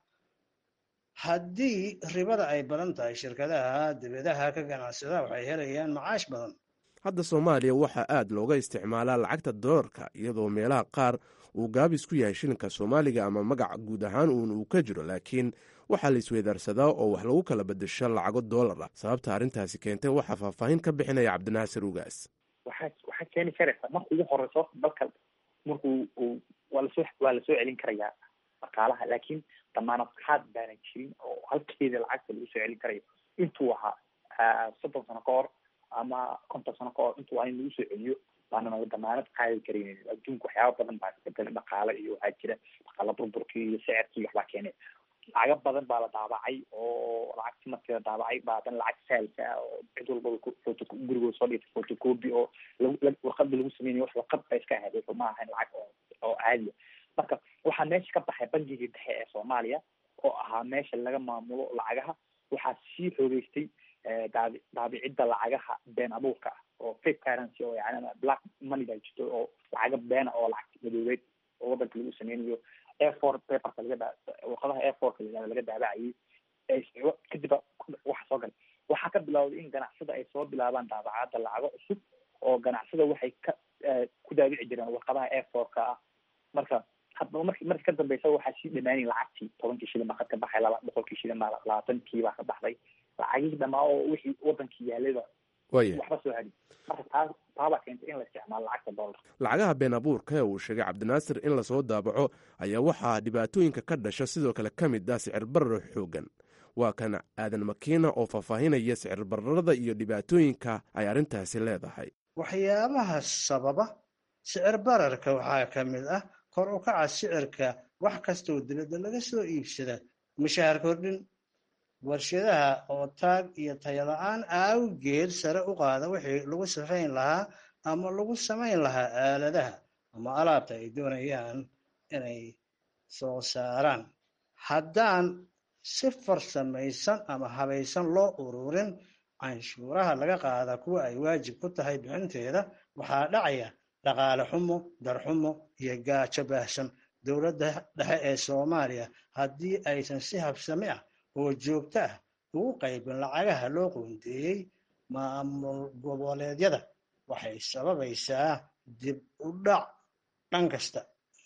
haddii ribada ay badan tahay shirkadaha dibadaha ka ganacsada waxay helayaan macaash badan. hadda soomaaliya waxaa aad looga isticmaalaa lacagta doolarka iyadoo meelaha qaar uu gaabis ku yahay shilinka soomaaliga ama magac guud ahaan uun uu ka jiro, laakiin waxaa la isweydaarsadaa oo wax lagu kala bedesho lacago doolar ah. sababta arrintaasi keentay waxaa faahfaahin ka bixinaya cabdinaasir ugaas. waxaa waxaa keeni karaysa marka ugu horeyso dalka markuu waa lasoo waa lasoo celin karayaa dhaqaalaha, laakiin damaanad qaad baana jirin oo halkeeda lacagta lagu soo celin karayo intuu ahaa soddon sano ka hor ama konton sano ka hor intuu waa in lagu soo celiyo baana naga damaanad qaadi karayn. adduunka waxyaaba badan baa isbedel dhaqaale iyo waxaa jira dhaqaala burburkii iyo sicirkii waxbaa keenay. lacago badan baa la daabacay oo lacagti markii la daabacay baa dan lacag saalka ah oo cid walbaba foto gurigooda soo dhigtay photocopy oo warqada lagu sameynayo wax warqad ba iska ahayd ma ahayn lacag oo oo caadiya. marka waxaa meesha ka baxay bangigii dhexe ee soomaaliya oo ahaa meesha laga maamulo lacagaha. waxaa sii xoogeystay daabi daabicidda lacagaha been abuurka ah oo fake currency oo yani black money baa jirto oo lacaga beena oo lacag madoobeed oo wadanka lagu sameynayo a four paperka laga warqadaha a fourka laga daabacayay kadib waxa soo galay. waxaa ka bilowday in ganacsada ay soo bilaabaan daabacaadda lacago cusub oo ganacsada waxay ka ku daabici jireen warqadaha a fourka ah. marka hadaba marki marki ka dambeysa waxaa sii dhamaanay lacagtii tobankii shilin baa ka baxay laba boqolkii shilin baa labaatankii baa ka baxday lacagihii dhamaa oo wixii wadankii yaalayba waxba soo hadhi. marka taa taabaa keentay in la isticmaalo lacagta doolar. lacagaha been abuurka ee uu sheegay cabdinaasir in lasoo daabaco ayaa waxaa dhibaatooyinka ka dhasha sidoo kale ka mid ah sicir barar xoogan. waa kan aadan makiina oo faahfaahinaya sicir bararada iyo dhibaatooyinka ay arrintaasi leedahay. waxyaabaha sababa sicir bararka waxaa ka mid ah kor u kaca sicirka wax kastoo dibadda laga soo iibsada, mushaar kordhin, warshadaha oo taag iyo tayala-aan awgeed sare u qaada wixii lagu safayn lahaa ama lagu samayn lahaa aaladaha ama alaabta ay doonayaan inay soo saaraan. haddaan si farsamaysan ama habaysan loo ururin canshuuraha laga qaada kuwa ay waajib ku tahay bixinteeda, waxaa dhacaya dhaqaale xumo, darxumo iyo gaajo baahsan. dowladda dhexe ee soomaaliya haddii aysan si habsami ah oo joogto ah ugu qaybin lacagaha loo qoondeeyey maamul goboleedyada, waxay sababaysaa dib u dhac dhan kasta.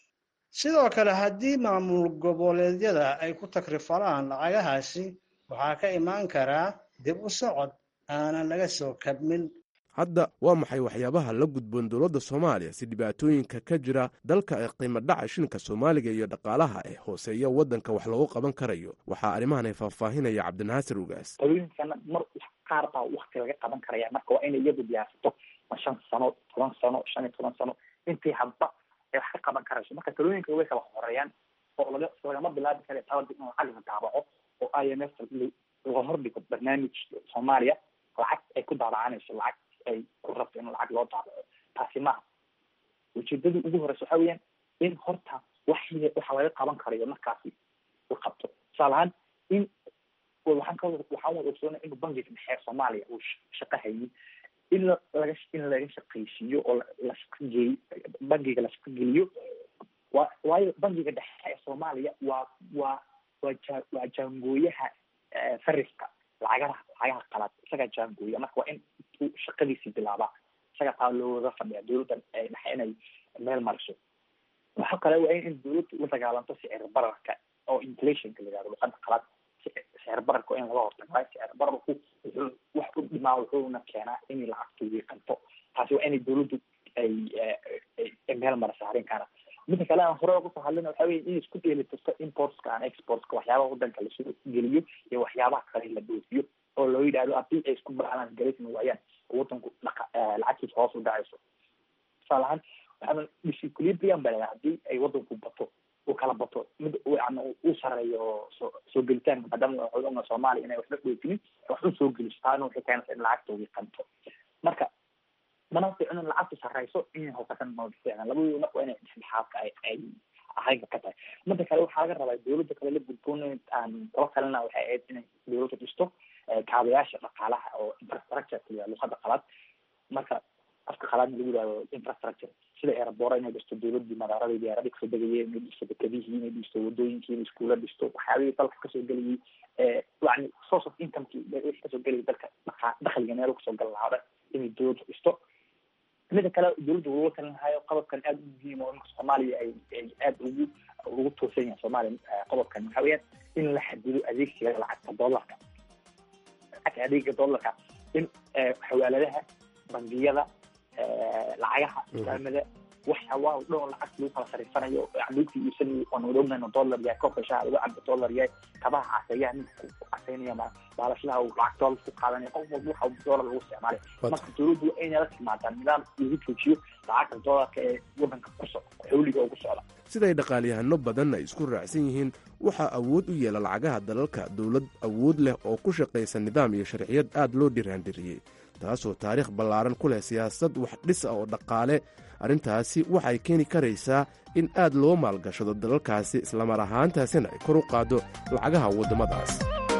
sidoo kale haddii maamul goboleedyada ay ku takrifalaan lacagahaasi, waxaa ka imaan karaa dib u socod aanan laga soo kabmin. hadda waa maxay waxyaabaha la gudboon dowladda soomaaliya si dhibaatooyinka ka jira dalka ee qiimo dhaca shilinka soomaaliga iyo dhaqaalaha ee hooseeya waddanka wax loogu qaban karayo? waxaa arrimahan ay faahfaahinaya cabdinaasir ugaas. talooyinkana mar qaar baa wakti laga qaban karaya. marka waa inay iyadu diyaarsato ma shan sano toban sano shan iyo toban sano intii hadba ay wax ka qaban karayso. marka talooyinka way kala horeeyaan oo laga lagama bilaabi kara tawadib in lacag la daabaco oo I M F laga hordhigo barnaamij soomaaliya lacag ay ku daabacanayso lacag ay ku rabto in lacag loo daabaco. taasi maaha ujeedadii ugu horeysa waxaa weeyaan in horta wax waxa laga qaban karayo markaasi u qabto. tusaale ahaan in waxaan ka waxaan wada ogsoonay in bangiga dhexe soomaaliya uu shaqo hayay in laga in laga shaqaysiiyo oo la shaqeeyo bangiga la shaqeeyo. waa waayo bangiga dhexe ee soomaaliya waa waa waa jaangooyaha sarifka lacagaha lacagaha qalaad isaga jaangooya. marka waa in shaqadiisii bilaabaa isaga taa looga fadhiya dowladda dhexe inay meel mariso. waxa kale waa in dowladdu la dagaalanto sicir bararka oo inflationka la yidhahdo luqada qalaad. sicir bararka in laga hortago sicir bararku wuxuu wax u dhimaa wuxuuna keenaa in lacagtu wiiqanto. taasi waa inay dowladdu ay meel marisa arrinkaana. midda kale aan hore uga soo hadlina waxaa weeye in isku dheelitirto importska and exportska waxyaabaha wadanka lasoo geliyo iyo waxyaabaha kale la dhoofiyo oo loo yidhahdo haddii ay isku balance garaysan waayaan wadanku lacagtiisa hoos u dhacayso. tusaale ahaan waxaa disequilibrium baa haddii ay wadanku bato uu kala bato mid yani uu sareeyo soo soo gelitaanka maadaama waxaa soomaaliya inay waxba dhoofinin wax u soo geliso taana waxay keenaysaa in lacagta wiiqanto. marka mana fiicno in lacagtu sarreyso inay hoosatan ma fiicna labadooda marka waa inay dhexdhexaadka ay ay ahayga ka tahay. midda kale waxaa laga rabaa dowladda kale la gudboon aan kala kalena waxay ahayd inay dowladda dhisto kaabayaasha dhaqaalaha oo infrastructure iyo luqada qalaad. marka afka qalaadna lagu yidhahdo infrastructure sida airboora inay dhisto dowladii magaaladii diyaaradii kasoo degayeen, inay dhisto dekadihii, inay dhisto wadooyinkii, inay iskuula dhisto, waxyaabihii dalka kasoo gelayay yani source of incomekii wixii kasoo gelayay dalka dhaqa dakhliga meel kasoo gal lahaada inay dowladdu dhisto. mida kale dowladda lagula talin lahayo qodobkan aada u muhiim oo ninka soomaaliya ay ay aada ugu ugu toosan yahay soomaaliya qodobkan waxaa weyaan in la xadido adeegsiga lacagta dollarka lacagta adeega dollarka in xawaaladaha bangiyada lacagaha islaamada waxyaabaa o dhan lacagta lagu kala sariifanayo lagu iibsanayo waan wada ognayno dollar yahay koobka shaha lagu cabo dollar yahay kabaha caseeyaha ninka ku caseynaya ma baalashlaha uu lacag dollar ku qaadanaya qof walba waxa dollar lagu isticmaalay marka dowladdu waa inay la timaadaa nidaam lagu joojiyo lacagta dollarka ee wadanka kuso xawliga ugu socda. siday dhaqaalyahano badan ay isku raacsan yihiin waxaa awood u yeela lacagaha dalalka dowlad awood leh oo ku shaqaysa nidaam iyo sharciyad aad loo dhiraandhiriyey taasoo taariikh ballaaran ku leh siyaasad wax dhis ah oo dhaqaale. arrintaasi waxay keeni karaysaa in aad loo maalgashado dalalkaasi islamar ahaantaasina ay kor u qaaddo lacagaha waddamadaas.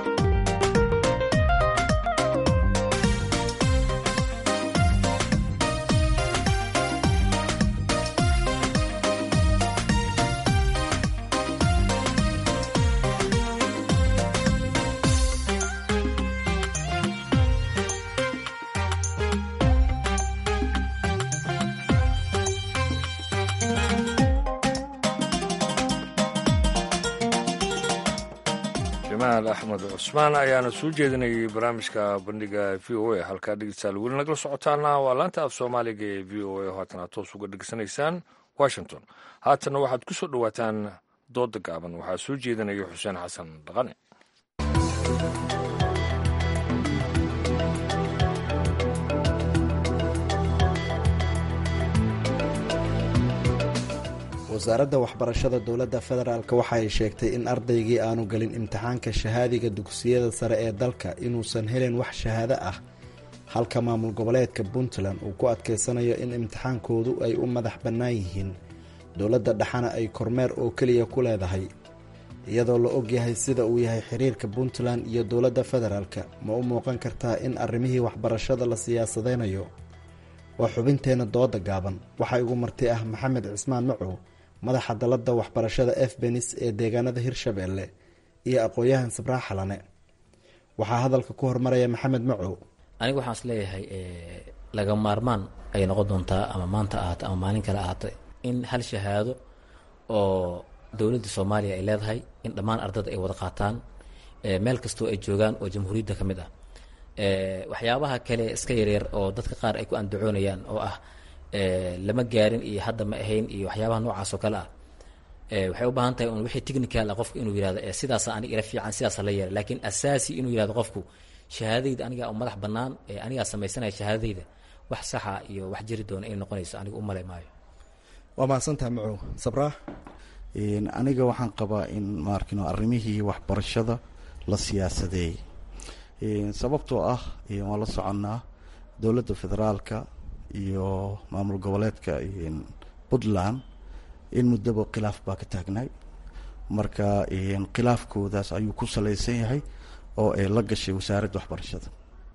axmed cusmaan ayaana soo jeedinayay barnaamijka bandhiga v o a halkaa dhegeystayaal weli nagala socotaana waa laanta af soomaaliga ee v o a oo haatan aad toos uga dhegeysanaysaan washington. haatanna waxaad ku soo dhowaataan dooda gaaban waxaa soo jeedinaya xuseen xasan dhaqane. wasaaradda waxbarashada dowladda federaalk waxa ay sheegtay in ardaygii aanu gelin imtixaanka shahaadiga dugsiyada sare ee dalka inuusan helin wax shahaado ah halka maamul goboleedka puntland uu ku adkaysanayo in imtixaankoodu ay u madax bannaan yihiin dowladda dhexana ay kormeer oo keliya ku leedahay iyadoo la ogyahay sida uu yahay xiriirka puntland iyo dowladda federaalk ma u muuqan kartaa in arrimihii waxbarashada la siyaasadeynayo? waa xubinteenna dooda gaaban waxaa igu marti ah maxamed cismaan macow madaxa dalada waxbarashada f benis ee deegaanada hirshabeelle iyo aqoon-yahan sabraax xalane. waxaa hadalka ku hormaraya maxamed macow. anigu waxaan is leeyahay laga maarmaan ay noqon doontaa ama maanta ahaato ama maalin kale ahaato in hal shahaado oo dowladda soomaaliya ay leedahay in dhammaan ardada ay wada qaataan meel kastoo ay joogaan oo jamhuuriyadda ka mid ah. waxyaabaha kale iska yaryar oo dadka qaar ay ku andacoonayaan oo ah lama gaarin iyo hadda ma ahayn iyo waxyaabaha noocaas oo kale ah waxay u baahan tahay un wixii technical ah qofku inuu yihahdo sidaas aniga ila fiican sidaas la yeelay laakiin asaasi inuu yihahdo qofku shahaadadayda aniga oo madax bannaan anigaa samaysanaya shahaadadayda wax saxa iyo wax jiri doona inay noqonayso aniga u malay maayo. waa mahadsantaha macow. sabraax. aniga waxaan qabaa in maarkino arrimihii waxbarashada la siyaasadeeyey sababtoo ah waan la soconnaa dowladda federaalka iyo maamul goboleedka puntland in muddaba khilaaf baa ka taagnay marka khilaafkoodaas ayuu ku salaysan yahay oo ay la gashay wasaaradda waxbarashada.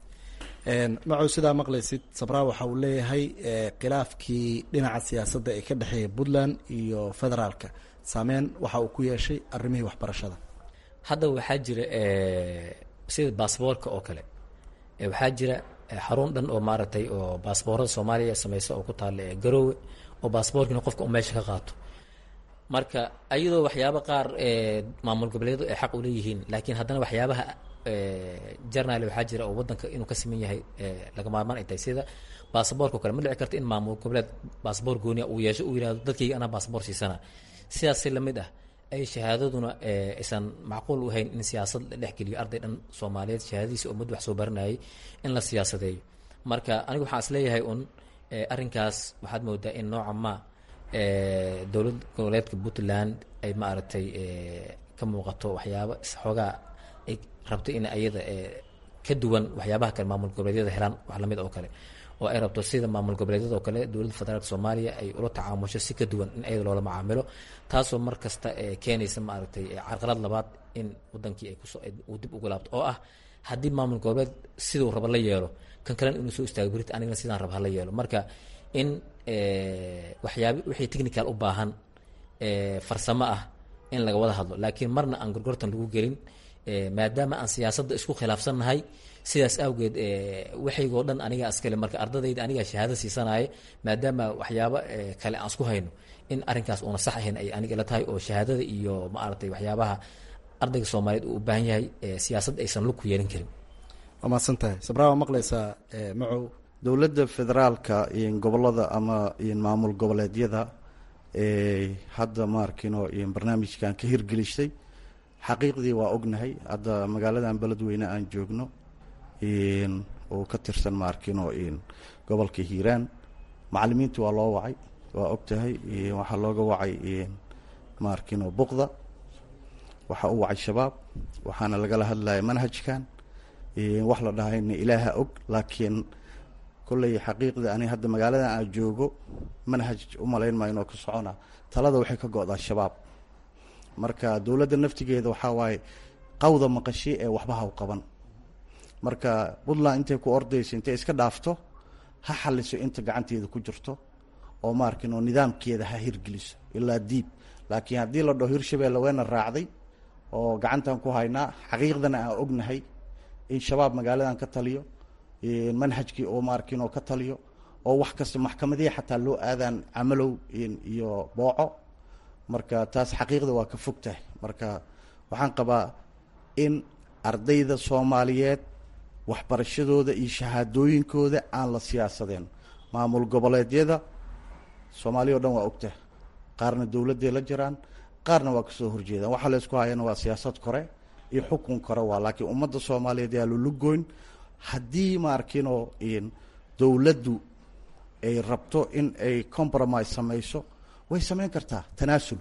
macow sidaa maqlaysid sabraa waxa uu leeyahay khilaafkii dhinaca siyaasadda ee ka dhexeeya puntland iyo federaalka saameyn waxa uu ku yeeshay arrimihii waxbarashada. hadda waxaa jira sida baasboorka oo kale waxaa jira xarun dhan oo maaragtay oo baasboorada soomaaliya sameysa oo ku taalla garoowe oo baasboorkiina qofka u meesha ka qaato marka ayadoo waxyaaba qaar maamul goboleedu ay xaq u leeyihiin laakiin haddana waxyaabaha jarnaal waxaa jira oo wadanka inuu ka siman yahay laga maarmaan ay tahay sida baasboorka o kale ma dhici karta in maamul goboleed baasboor gooniya uu yeesho uu yihahdo dadkayga anaa baasboor siisana sidaasi lamid ah ay shahaadaduna aysan macquul u hayn in siyaasad la dhexgeliyo arday dhan soomaaliyeed shahaadadiisa oo mud wax soo baranayay in la siyaasadeeyo marka anigu waxaan is leeyahay un arrinkaas waxaad moodaa in nooca ma dowlad goboleedka puntland ay maaragtay ka muuqato waxyaaba xoogaa ay rabto in ayada ka duwan waxyaabaha kale maamul goboleedyada helaan wax lamid oo kale oo ay rabto sida maamul goboleedyada oo kale dowladda federaalka soomaaliya ay ula tacaamusho si ka duwan in ayada loola macaamilo taasoo mar kasta keenaysa maaragtay carqalad labaad in wadankii ay kusoo uu dib ugu laabto oo ah haddii maamul goboleed siduu raba la yeelo kan kalena inuu soo istaago berita anigana sidaan raba hala yeelo marka in waxyaab wixii technical u baahan farsamo ah in laga wada hadlo laakiin marna aan gorgortan lagu gelin maadaama aan siyaasadda isku khilaafsannahay sidaas awgeed waxaygoo dhan anigaa iskale marka ardadayda anigaa shahaado siisanaaye maadaama waxyaabo kale aan isku hayno in arrinkaas uuna sax ahayn ay aniga la tahay oo shahaadada iyo maaragtay waxyaabaha ardayga soomaaliyeed uu u baahan yahay siyaasadda aysan lug ku yeelin karin waa mahadsan tahay sabraa waa maqlaysaa macow dowladda federaalka iyo gobolada ama iyo maamul goboleedyada hadda maarkino iyo barnaamijkan ka hirgelisay xaqiiqdii waa ognahay hadda magaaladan beledweyne aan joogno oo ka tirsan maarkino gobolka hiiraan macalimiintii waa loo wacay waa ogtahay waxaa looga wacay maarkino buqda waxaa u wacay shabaab waxaana lagala hadlaya manhajkan wax la dhahayna ilaaha og laakiin kolley xaqiiqda ani hadda magaaladan aan joogo manhaj u malayn maayo inoo ka socona talada waxay ka go-daa shabaab marka dowladda naftigeeda waxaa waaye qawda maqashi ee waxbaha u qaban marka puntland intay ku ordayso intay iska dhaafto ha xaliso inta gacanteeda ku jirto oo maarkin oo nidaamkeeda ha hirgeliso ilaa diib laakiin haddii la dhaho hirshabeelle weena raacday oo gacantan ku haynaa xaqiiqdana aan ognahay in shabaab magaaladan ka taliyo manhajkii oo maarkin oo ka taliyo oo wax kasta maxkamadihii xataa loo aadaan camalow iyo booco marka taas xaqiiqda waa ka fog tahay marka waxaan qabaa in ardayda soomaaliyeed waxbarashadooda iyo shahaadooyinkooda aan la siyaasadeen maamul goboleedyada soomaaliya o dhan waa ogtahay qaarna dowladday la jiraan qaarna waa kasoo horjeedaan waxaa la isku hayana waa siyaasad kore iyo xukun kore waa laakiin ummadda soomaaliyeed yaa lulugoyn haddii maarkinoo dowladdu ay rabto in ay compromise samayso way samayn kartaa tanaasul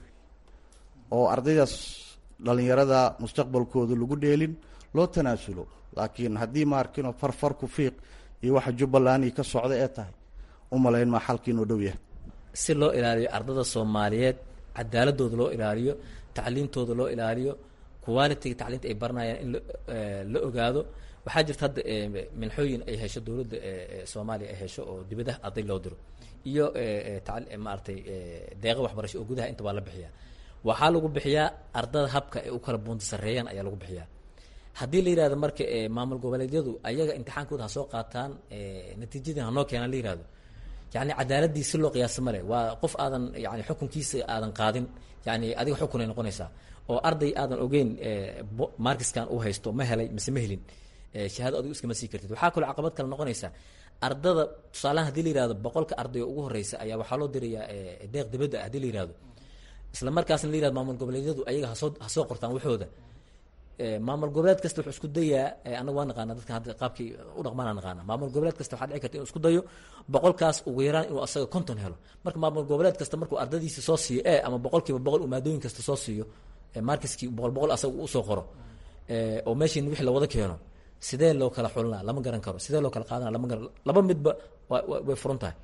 oo ardaydaas dhalinyarada mustaqbalkooda lagu dheelin loo tanaasulo laakiin haddii maarkinoo farfar ku fiiq iyo waxa jubbaland ka socda ee tahay u malayn maa xalkiinoo dhow yahay si loo ilaaliyo ardada soomaaliyeed cadaaladooda loo ilaaliyo tacliintooda loo ilaaliyo qualitiga tacliinta ay baranayaan in la ogaado waxaa jirta hadda minxooyin ay hesho dowladda soomaaliya ay hesho oo dibadaha arday loo diro iyo maaragtay deeqa waxbarasho oo gudaha inta baa la bixiyaa waxaa lagu bixiyaa ardada habka ay u kala buunta sarreeyaan ayaa lagu bixiyaa haddii la yihahdo marka maamul goboleedyadu ayaga imtixaankooda ha soo qaataan natiijadii hanoo keenaan la yihahdo yani cadaaladii si loo qiyaasa male waa qof aadan yani xukunkiisa aadan qaadin yani adiga xukunay noqonaysaa oo arday aadan ogeyn markiskan uu haysto ma helay mise ma helin shahaado adigu iskama sii kartid waxaa kaloo caqabad kale noqonaysa ardada tusaalahan hadii la yihahdo boqolka arday oo ugu horeysa ayaa waxaa loo dirayaa deeq dibadda hadii la yihahdo isla markaasna la yihahdo maamul goboleedyadu ayaga hasoo hasoo qortaan waxooda maamul goboleed kasta wuxuu isku dayaa anaga waa naqaana dadka hadda qaabkii u dhaqmaana naqaana maamul goboleed kasta waxaa dhici karta inuu isku dayo boqolkaas ugu yaraan inuu asaga konton helo marka maamul goboleed kasta markuu ardadiisa soo siiyo e ama boqolkiiba boqol uu maadooyin kasta soo siiyo markiskii boqol boqol asaga usoo qoro oo meeshin wixii lawada keeno sidee loo kala xulinaa lama garan karo sidee loo kala qaadana lama garan laba midba way furan tahay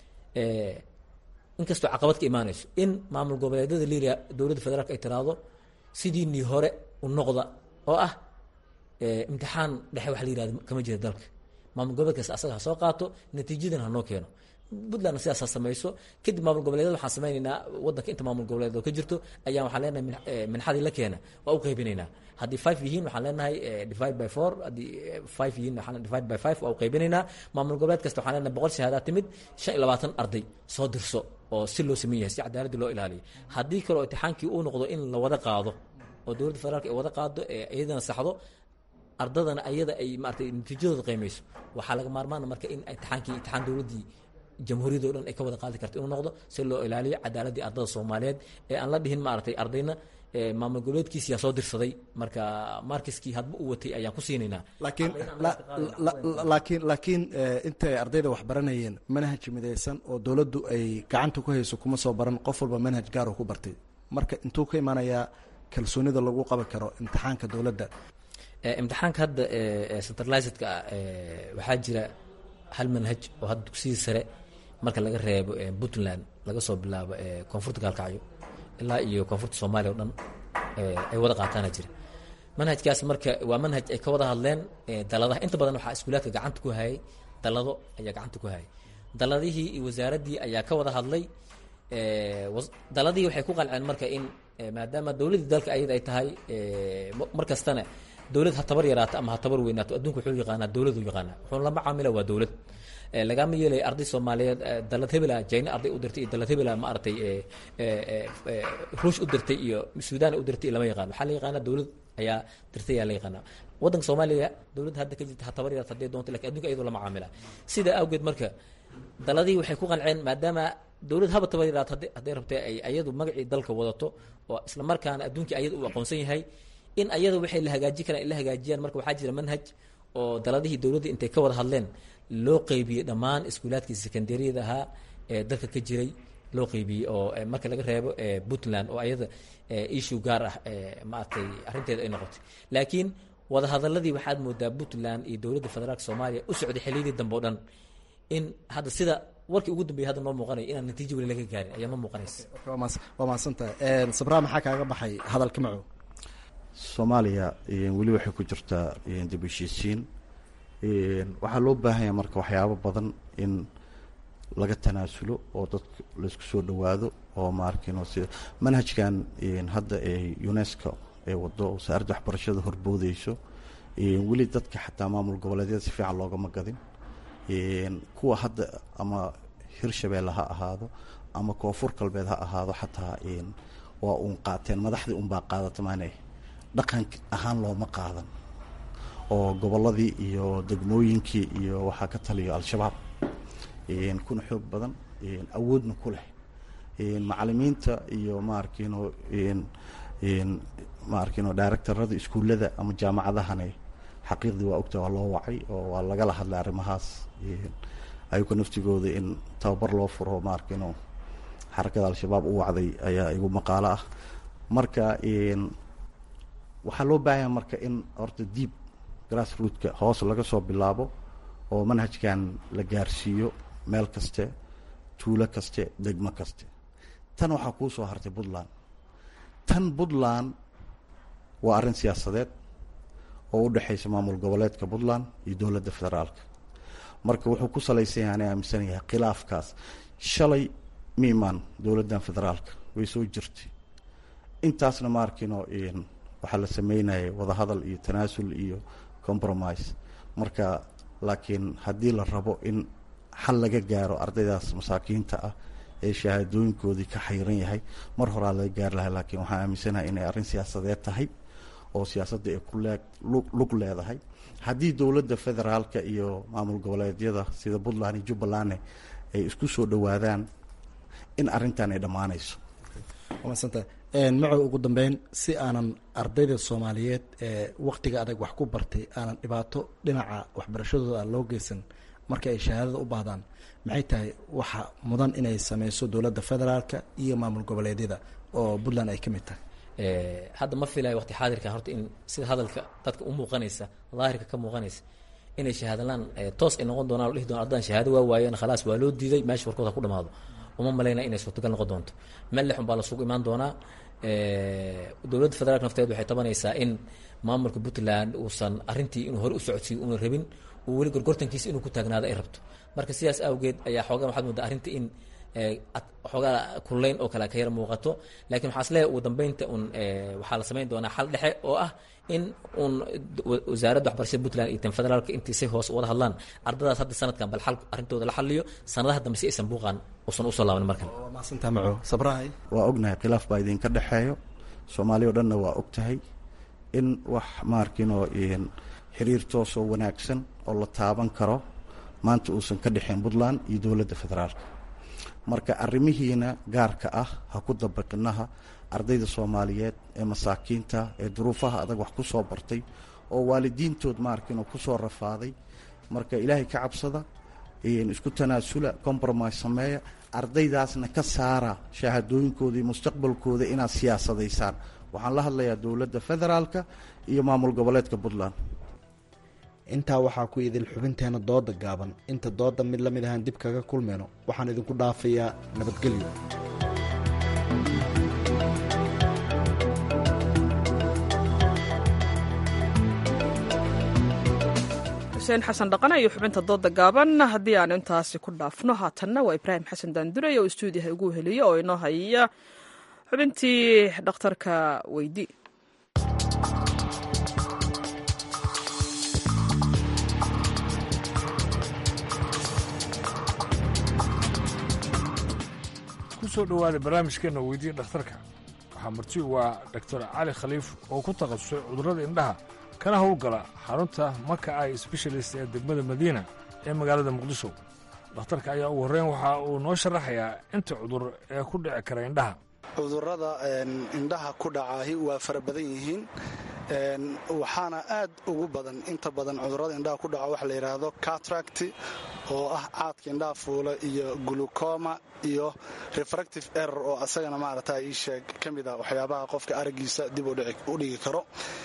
inkastoo caqabad ka imaanayso in maamul goboleedyada liria dowladda federaalk ay tiraahdo sidiinii hore u noqda oo ah imtixaan dhexe waxa la yihahdo kama jira dalka maamul goboleed kasta asaga ha soo qaato natiijadan hanoo keeno puntlandna sidaas ha samayso kadib maamul goboleedyada waxaan samaynaynaa wadanka inta maamul goboleed oo ka jirto ayaan waxaan leenahay minxadii la keena waa u qaybinaynaa haddii five yihiin waxaan leenahay divide by four haddii five yihiin waxaan divide by five waa u qaybinaynaa maamul goboleed kasta waxaan leenahay boqol shahaadaa timid shan iyo labaatan arday soo dirso oo si loo sameyn yahay si cadaaladii loo ilaaliyo haddii kaleo imtixaankii uu noqdo in la wada qaado oo dowladda federaalka ay wada qaado iyadana saxdo ardadana ayada ay maaragtay natiijadooda qiimayso waxaa laga maarmaana marka in imtixaankii imtixaan dowladdii jamhuuriyadda o dhan ay ka wada qaadi karto inuu noqdo si loo ilaaliyo cadaaladii ardada soomaaliyeed ee aan la dhihin maaragtay ardayna maamul goboleedkiisiyaa soo dirsaday marka markiskii hadba u watay ayaan ku siinaynaa laakiin laakiin laakiin intay ardayda wax baranayeen manhaj midaysan oo dowladdu ay gacanta ku hayso kuma soo baran qof walba manhaj gaar oo ku bartay marka intuu ka imanayaa kalsoonida lagu qaban karo imtixaanka dowladda imtixaanka hadda centralizedka waxaa jira hal manhaj oo hadda dugsigii sare marka laga reebo puntland laga soo bilaabo koonfurta gaalkacyo ilaa iyo koonfurta soomaaliya o dhan ay wada qaataana jira manhajkaas marka waa manhaj ay ka wada hadleen daladaha inta badan waxaa iskuulaadka gacanta ku hayay dalado ayaa gacanta ku hayay daladihii iyo wasaaraddii ayaa ka wada hadlay daladii waxay ku qanceen marka in maadaama dowladdii dalka ayada ay tahay mar kastana dowlad ha tabar yaraato ama ha tabar weynaato adduunka wuxuu yaqaanaa dowladu yaqaanaa wuxuuna lama caamila waa dowlad lagama yeelay arday soomaaliyeed dalad hebela jayne arday u dirtay iyo dalad hebela ma aragtay ruush u dirtay iyo suudaan u dirtay lama yaqaan waxaa la yaqaanaa dowlad ayaa dirtay ayaa la yaqaanaa waddanka soomaaliya dowladda hadda ka jirta ha tabar yaraato hadday doonto lakin adduunka iyadoo lama caamila sidaa awgeed marka daladii waxay ku qanceen maadaama dowlad haba tabar yaraato hadday rabtay ay ayadu magacii dalka wadato oo isla markaana adduunkii ayada uu aqoonsan yahay in ayada waxay la hagaajin karaan ay la hagaajiyaan marka waxaa jira manhaj oo daladihii dowladda intay ka wada hadleen loo qeybiyey dhammaan iskuulaadkii secondariyada ahaa ee dalka ka jiray loo qeybiyey oo marka laga reebo puntland oo ayada issue gaar ah maaragtay arrinteeda ay noqotay laakiin wadahadaladii waxaad moodaa puntland iyo dowladda federaalka soomaaliya u socday xilliyadii dambe o dhan in hadda sida warkii ugu dambeeyay hadda noo muuqanaya inaan natiijo weli laga gaarin ayaa ma muuqanaysa waa mahadsantahay sabraa maxaa kaaga baxay hadalka macow soomaaliya weli waxay ku jirtaa dib u heshiisiin waxaa loo baahanya marka waxyaabo badan in laga tanaasulo oo dadka laisku soo dhawaado oo maarkino sida manhajkan hadda ee unesco ee wado wasaaradda waxbarashada horboodeyso weli dadka xataa maamul goboleedyada si fiican loogama gadin kuwa hadda ama hirshabeelle ha ahaado ama koonfur galbeed ha ahaado xataa waa uun qaateen madaxdii unbaa qaadata maane dhaqan ahaan looma qaadan oo gobolladii iyo degmooyinkii iyo waxaa ka taliyo al-shabaab kuna xoog badan awoodna ku leh macalimiinta iyo maarkino maarkino directorada iskuullada ama jaamacadahane xaqiiqdii waa ogta waa loo wacay oo waa lagala hadlay arrimahaas ayuka naftigooda in tababar loo furo maarkino xarakada al-shabaab u wacday ayaa igu maqaalo ah marka waxaa loo baahanya marka in horta diib grass rootka hoos laga soo bilaabo oo manhajkan la gaarsiiyo meel kaste tuulo kaste degmo kaste tan waxaa kuu soo hartay puntland tan puntland waa arrin siyaasadeed oo u dhexaysa maamul goboleedka puntland iyo dowladda federaalka marka wuxuu ku salaysan yahay ana aaminsan yahay khilaafkaas shalay miimaan dowladdan federaalka way soo jirtay intaasna maarkino waxaa la sameynayay wadahadal iyo tanaasul iyo compromise marka laakiin haddii la rabo in xal laga gaaro ardaydaas masaakiinta ah ee shahaadooyinkoodii ka xayran yahay mar horaa laga gaari lahay laakiin waxaan aaminsanahay inay arrin siyaasadeed tahay oo siyaasadda ay ku leeg lug leedahay haddii dowladda federaalka iyo maamul goboleedyada sida puntland iyo jubbalandne ay isku soo dhawaadaan in arrintan ay dhammaanayso masantahay macow ugu dambeyn si aanan ardayda soomaaliyeed ee waktiga adag wax ku bartay aanan dhibaato dhinaca waxbarashadooda aan loo geysan marka ay shahaadada u baahdaan maxay tahay waxa mudan inay sameyso dowladda federaalka iyo maamul goboleedyada oo puntland ay ka mid tahay hadda ma filayo waqti xaadirka horta in sida hadalka dadka u muuqanaysa daahirka ka muuqanaysa inay shahaadalaan toos ay noqon doonaan oo dhihi doonaan ardaydan shahaado waa waayeen khalaas waa loo diiday meesha warkooda ku dhamaado uma malaynaya inay suurtagal noqon doonto meel lexun baa lasugu imaan doonaa dowladda federaalka nafteed waxay tabanaysaa in maamulka puntland uusan arrintii inuu hore u socodsiiyo una rabin uu weli gorgortankiisa inuu ku taagnaado ay rabto marka sidaas awgeed ayaa xoogaa waxaad moodaa arrinta in xoogaa kullayn oo kale ka yar muuqato laakiin waxaa isleeyahay ugu dambeynta un waxaa la samayn doonaa xal dhexe oo ah in un wasaaradda waxbarashada puntland iyo tan federaalka intii si hoos wada hadlaan ardadaas hadda sanadkan bal xal arrintooda la xaliyo sanadaha dambe si aysan buuqaan usan usoo laaban markan maasantaa maco sabrahay waa ognahay khilaaf baa idinka dhexeeyo soomaaliya o dhanna waa og tahay in wax maarkinoo xiriir toosoo wanaagsan oo la taaban karo maanta uusan ka dhexeyn puntland iyo dowladda federaalka marka arrimihiina gaarka ah ha ku dabaqinaha ardayda soomaaliyeed ee masaakiinta ee duruufaha adag wax ku soo bartay oo waalidiintood maarkinoo kusoo rafaaday marka ilaahay ka cabsada isku tanaasula compromise sameeya ardaydaasna ka saara shahaadooyinkooda iyo mustaqbalkooda inaad siyaasadaysaan waxaan la hadlayaa dowladda federaalka iyo maamul goboleedka puntland intaa waxaa ku idil xubinteena dooda gaaban inta dooda mid la mid ahaan dib kaga kulmayno waxaan idinku dhaafayaa nabadgelyo xuseen xasan dhaqane iyo xubinta dooda gaaban haddii aan intaasi ku dhaafno haatanna waa ibraahim xasan daandurey oo istuudiyaha ugu heliya oo inoo haya xubintii dhakhtarka weydi kusoo dhowaada barnaamijkeenna weydiya dhakhtarka waxaa marti waa doctor cali khaliif oo ku takhasusay cudurrada indhaha kana howlgala xarunta maka ay sbeshalist ee degmada madiina ee magaalada muqdisho dhakhtarka ayaa ugu horreyn waxa uu noo sharaxayaa inta cudur ee ku dhici kara indhaha cudurrada indhaha ku dhacaahi waa fara badan yihiin waxaana aad ugu badan inta badan cudurrada indhaha ku dhaca waxa la yidhaahdo cataracti oo ah caadka indhaha fuula iyo glucoma iyo refractive error oo asagana maaragta ii sheeg ka mid ah waxyaabaha qofka araggiisa dib u dhigi karo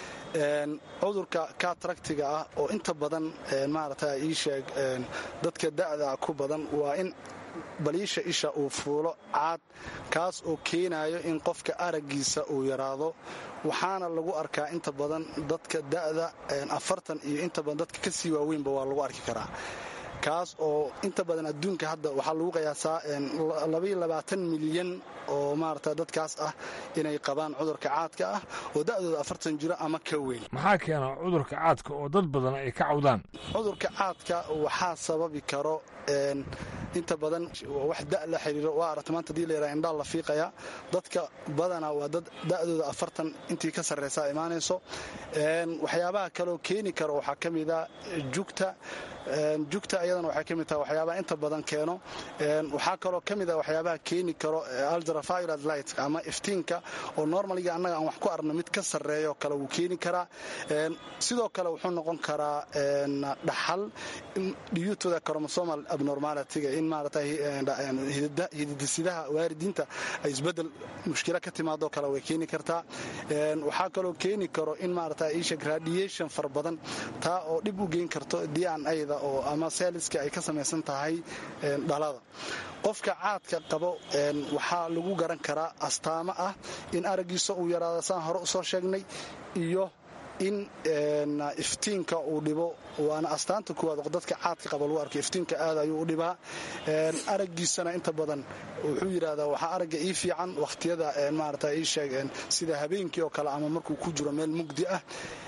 cudurka cataractiga ah oo inta badan maaragta ii sheeg dadka da'da ku badan waa in baliisha isha uu fuulo caad kaas oo keenayo in qofka araggiisa uu yaraado waxaana lagu arkaa inta badan dadka da'da afartan iyo inta badan dadka ka sii waaweynba waa lagu arki karaa kaas oo inta badan adduunka hadda waxaa lagu qiyaasaa labaatan milyan oo maarata dadkaas ah inay qabaan cudurka caadka ah oo da'dooda afartan jiro ama ka weyn maxaa keena cudurka caadka oo dad badan ay ka cawdaan cudurka caadka waxaa sababi karo inta badan wax da' la xiriiro waa aragta maanta hadii la yidhaha indhaa la fiiqaya dadka badana waa dad da'dooda afartan intii ka sarraysaa imaanayso waxyaabaha kaleoo keeni karo waxaa ka mida jugta jugta iyadana waxay ka mid tahay waxyaabaha inta badan keeno waxaa kaloo ka mid ah waxyaabaha keeni karo ultraviolet light ama iftiinka oo normaliga annaga aan wax ku arno mid ka sarreeyo kale wuu keeni karaa sidoo kale wuxuu noqon karaa dhaxal due to the chromosomal abnormalityga in maarata hididasidaha waalidiinta ay isbedel mushkila ka timaadoo kale way keeni kartaa waxaa kaloo keeni karo in maarata ishag radiation fara badan taa oo dhib u geyn karto d n a-da oo ama seeliska ay ka samaysan tahay dhalada qofka caadka qabo waxaa lagu garan karaa astaamo ah in araggiisa uu yaraado saan hore usoo sheegnay iyo in iftiinka uu dhibo waana astaanta kuwaad dadka caadka qaba lagu arko iftiinka aad ayuu u dhibaa araggiisana inta badan wuxuu yidhaahdaa waxaa aragga ii fiican wakhtiyada maarata ii sheeg sida habeenkii oo kale ama markuu ku jiro meel mugdi ah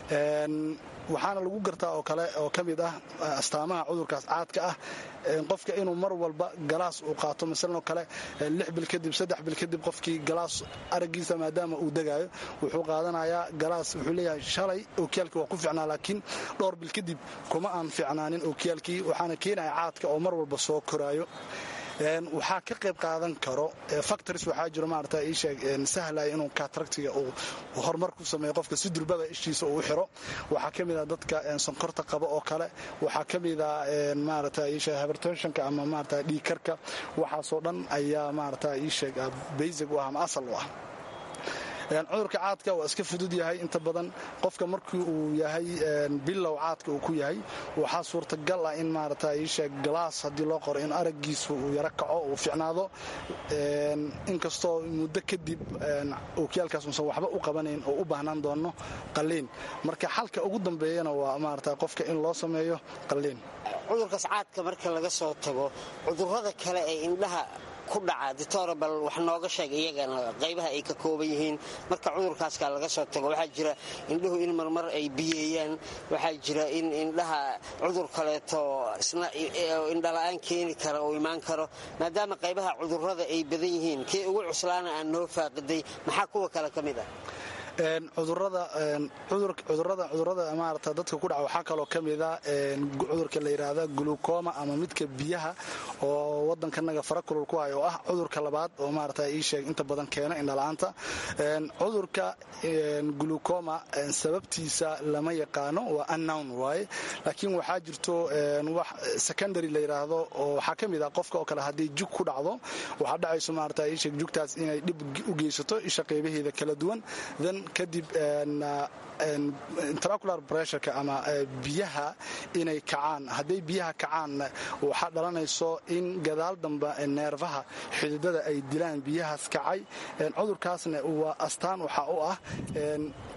waxaana lagu gartaa oo kale oo ka mid ah astaamaha cudurkaas caadka ah qofka inuu mar walba galaas uu qaato masalan oo kale lix bil kadib saddex bil kadib qofkii galaas araggiisa maadaama uu degaayo wuxuu qaadanayaa galaas wuxuu leeyahay shalay ookiyaalkii waa ku ficnaa laakiin dhowr bil kadib kuma aan ficnaanin ookiyaalkii waxaana keenaya caadka oo mar walba soo koraayo waxaa ka qayb qaadan karo factories waxaa jiro maarata ii sheeg sahlaya inuu cataractiga uu horumar ku sameeyo qofka si durbaba ishiisa uu xiro waxaa ka mid ah dadka sonkorta qaba oo kale waxaa ka mid ah maarata ii sheeg hypertensionka ama maarata dhiigkarka waxaasoo dhan ayaa maarata ii sheeg basic u ah ama asal u ah cudurka caadka waa iska fudud yahay inta badan qofka markii uu yahay bilow caadka uu ku yahay waxaa suurtagal ah in maarata ii sheeg galaas haddii loo qoro in araggiisu uu yaro kaco uu ficnaado inkastoo muddo kadib ookiyaalkaas uusan waxba u qabanayn oo u baahnaan doono qalliin marka xalka ugu dambeeyana waa maarata qofka in loo sameeyo qalliin cudurkaas caadka marka laga soo tago cudurrada kale ee indhaha ku dhaca doctor bal wax nooga sheeg iyagana qaybaha ay ka kooban yihiin marka cudurkaaska laga soo tago waxaa jira indhuhu in marmar ay biyeeyaan waxaa jira in indhaha cudur kaleeto isna indhala-aan keeni kara oo imaan karo maadaama qaybaha cudurrada ay badan yihiin kii ugu cuslaana aan noo faaqiday maxaa kuwa kale ka mid ah cudurada maarata dadka ku dhaca waxaa kaloo ka mida cudurka la yidhaahda glucoma ama midka biyaha oo wadankanaga farakulul ku hay oo ah cudurka labaad oo maarata ii sheeg inta badan keena indhala-aanta cudurka glucoma sababtiisa lama yaqaano waa unknown waaye laakiin waxaa jirto wax secondary la yidhaahdo oo waxaa ka mid ah qofka oo kale haddii jug ku dhacdo waxaa dhacayso maarata ii sheeg jugtaas inay dhib u geysato isha qaybaheeda kala duwan then kadib intracular pressureka ama biyaha inay kacaan hadday biyaha kacaanna waxaa dhalanayso in gadaal dambe neerfaha xididada ay dilaan biyahaas kacay cudurkaasna waa astaan waxaa u ah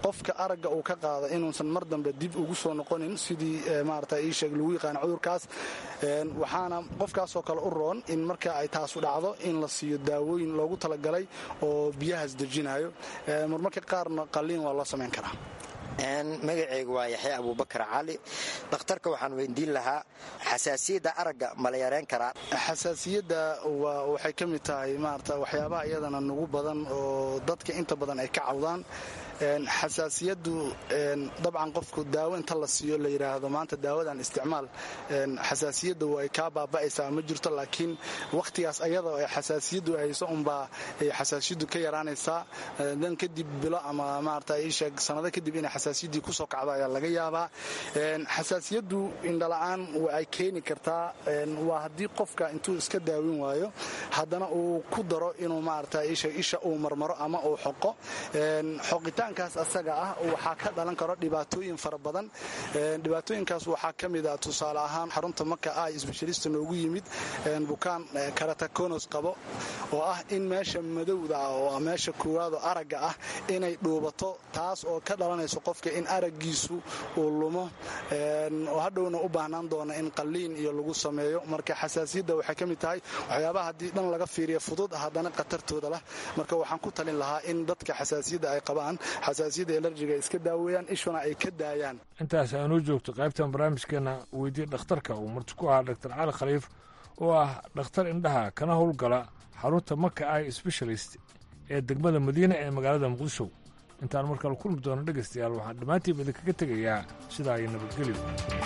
qofka aragga uu ka qaada inuusan mar dambe dib ugu soo noqonin sidii maarata ii sheeg lagu yaqaan cudurkaas waxaana qofkaasoo kale u roon in marka ay taasu dhacdo in la siiyo daawooyin loogu talagalay oo biyahaas dejinayo marmarka qaarna qalliin waa loo samayn karaa magacaygu waa yaxya abuubakar cali dhakhtarka waxaan weydiin lahaa xasaasiyadda aragga ma la yareyn karaa xasaasiyadda waxay ka mid tahay maarata waxyaabaha iyadana nugu badan oo dadka inta badan ay ka cawdaan xasaasiyaddu dabcan qofku daawo inta la siiyo la yidhaahdo maanta daawadan isticmaal xasaasiyadda way kaa baaba'aysaa ma jirto laakiin wakhtigaas ayadoo ay xasaasiyaddu hayso unbaa ay xasaasiyaddu ka yaraanaysaa dan kadib bilo ama maarata ii sheeg sanado kadib inay xasaasiyaddii kusoo kacdo ayaa laga yaabaa xasaasiyaddu indhala'aan ay keeni kartaa waa haddii qofka intuu iska daawin waayo haddana uu ku daro inuu maarata ii sheeg isha uu marmaro ama uu xoqo xoqitaankaas asaga ah waxaa ka dhalan karo dhibaatooyin fara badan dhibaatooyinkaas waxaa ka mid ah tusaale ahaan xarunta marka ay isbeshalista noogu yimid bukaan karatakonos qabo oo ah in meesha madowda ah oo meesha koowaado aragga ah inay dhuubato taas oo ka dhalanayso qofka in araggiisu uu lumo oo hadhowna u baahnaan doona in qalliin iyo lagu sameeyo marka xasaasiyadda waxay ka mid tahay waxyaabaha haddii dhan laga fiiriya fudud haddana khatartooda lah marka waxaan ku talin lahaa in dadka xasaasiyadda ay qabaan xasaasiyadda elerjiga iska daaweeyaan ishuna ay ka daayaan intaas aanuu joogto qaybtan barnaamijkeena weydiye dhakhtarka uu marti ku ahaa doctor cali khaliif oo ah dhakhtar indhaha kana howlgala xarunta maka ai specialist ee degmada madiine ee magaalada muqdisho intaan markale kulmi doono dhegaystayaal waxaan dhammaantiiba idinkaga tegayaa sidaa iyo nabadgelyo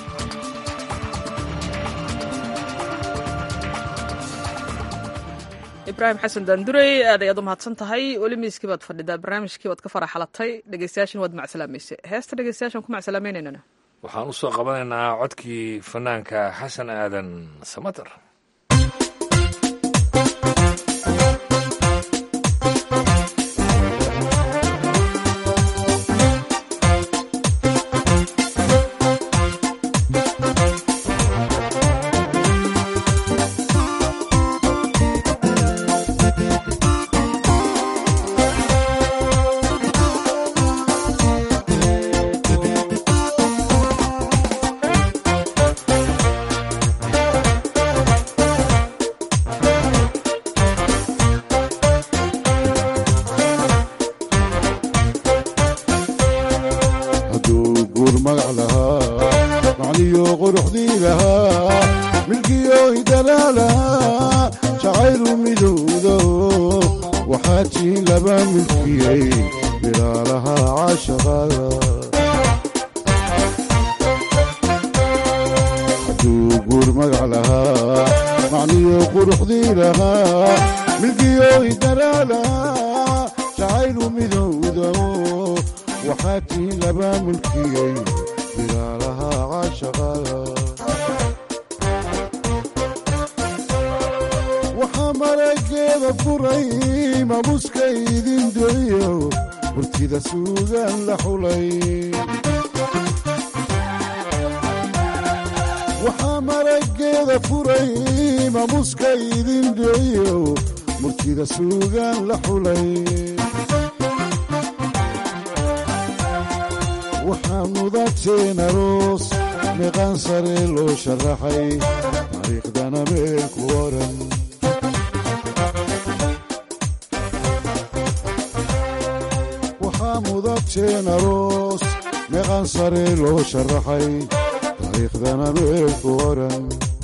ibraahim xasan daandurey aad ayaad u mahadsan tahay weli miiskii baad fadhidaa barnaamijkii waad ka faraxalatay dhegeystayaashin waad macsalaamaysa heesta dhegeystayaashan ku macsalaamaynaynana waxaan u soo qabanaynaa codkii fanaanka xasan aadan samatar waxaa marageeda furay maamuska idin dheeyo murtida suugaan la xulay waxaa mudateen aroos meeqaan sare loo sharaxay taariikhdana meel ku waran waxaa mudateen aroos meeqaan sare loo sharaxay taariikhdana meel ku waran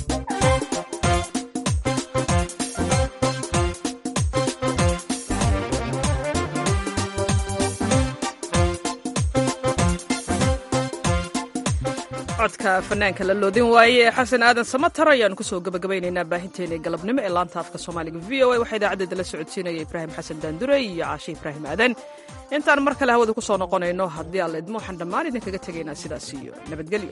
codka fanaanka la loodin waaye xasan aadan samatar ayaanu kusoo gabagabaynaynaa baahinteena galabnimo ee laanta afka soomaaliga v o a waxaa idaacadeeda la socodsiinaya ibraahim xasan daandure iyo caashe ibraahim aadan intaan mar kale hawada ku soo noqonayno haddii alla idmo waxaan dhammaan idinkaga tegaynaa sidaas iyo nabadgelyo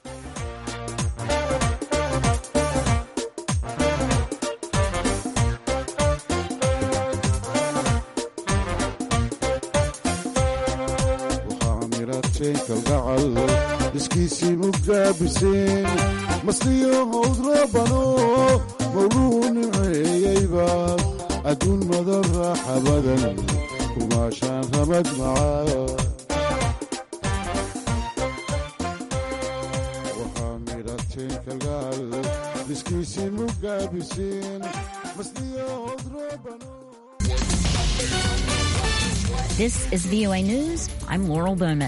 kalgacal iskiisii mugaabiseen masliyo hawd rabano mawluu niceeyeyba adduun madan raaxa badan kumaashaan ramad macaa intiisi mugaabiseen masniyo odrobano. This is V O A News. I'm Laurel Bowman.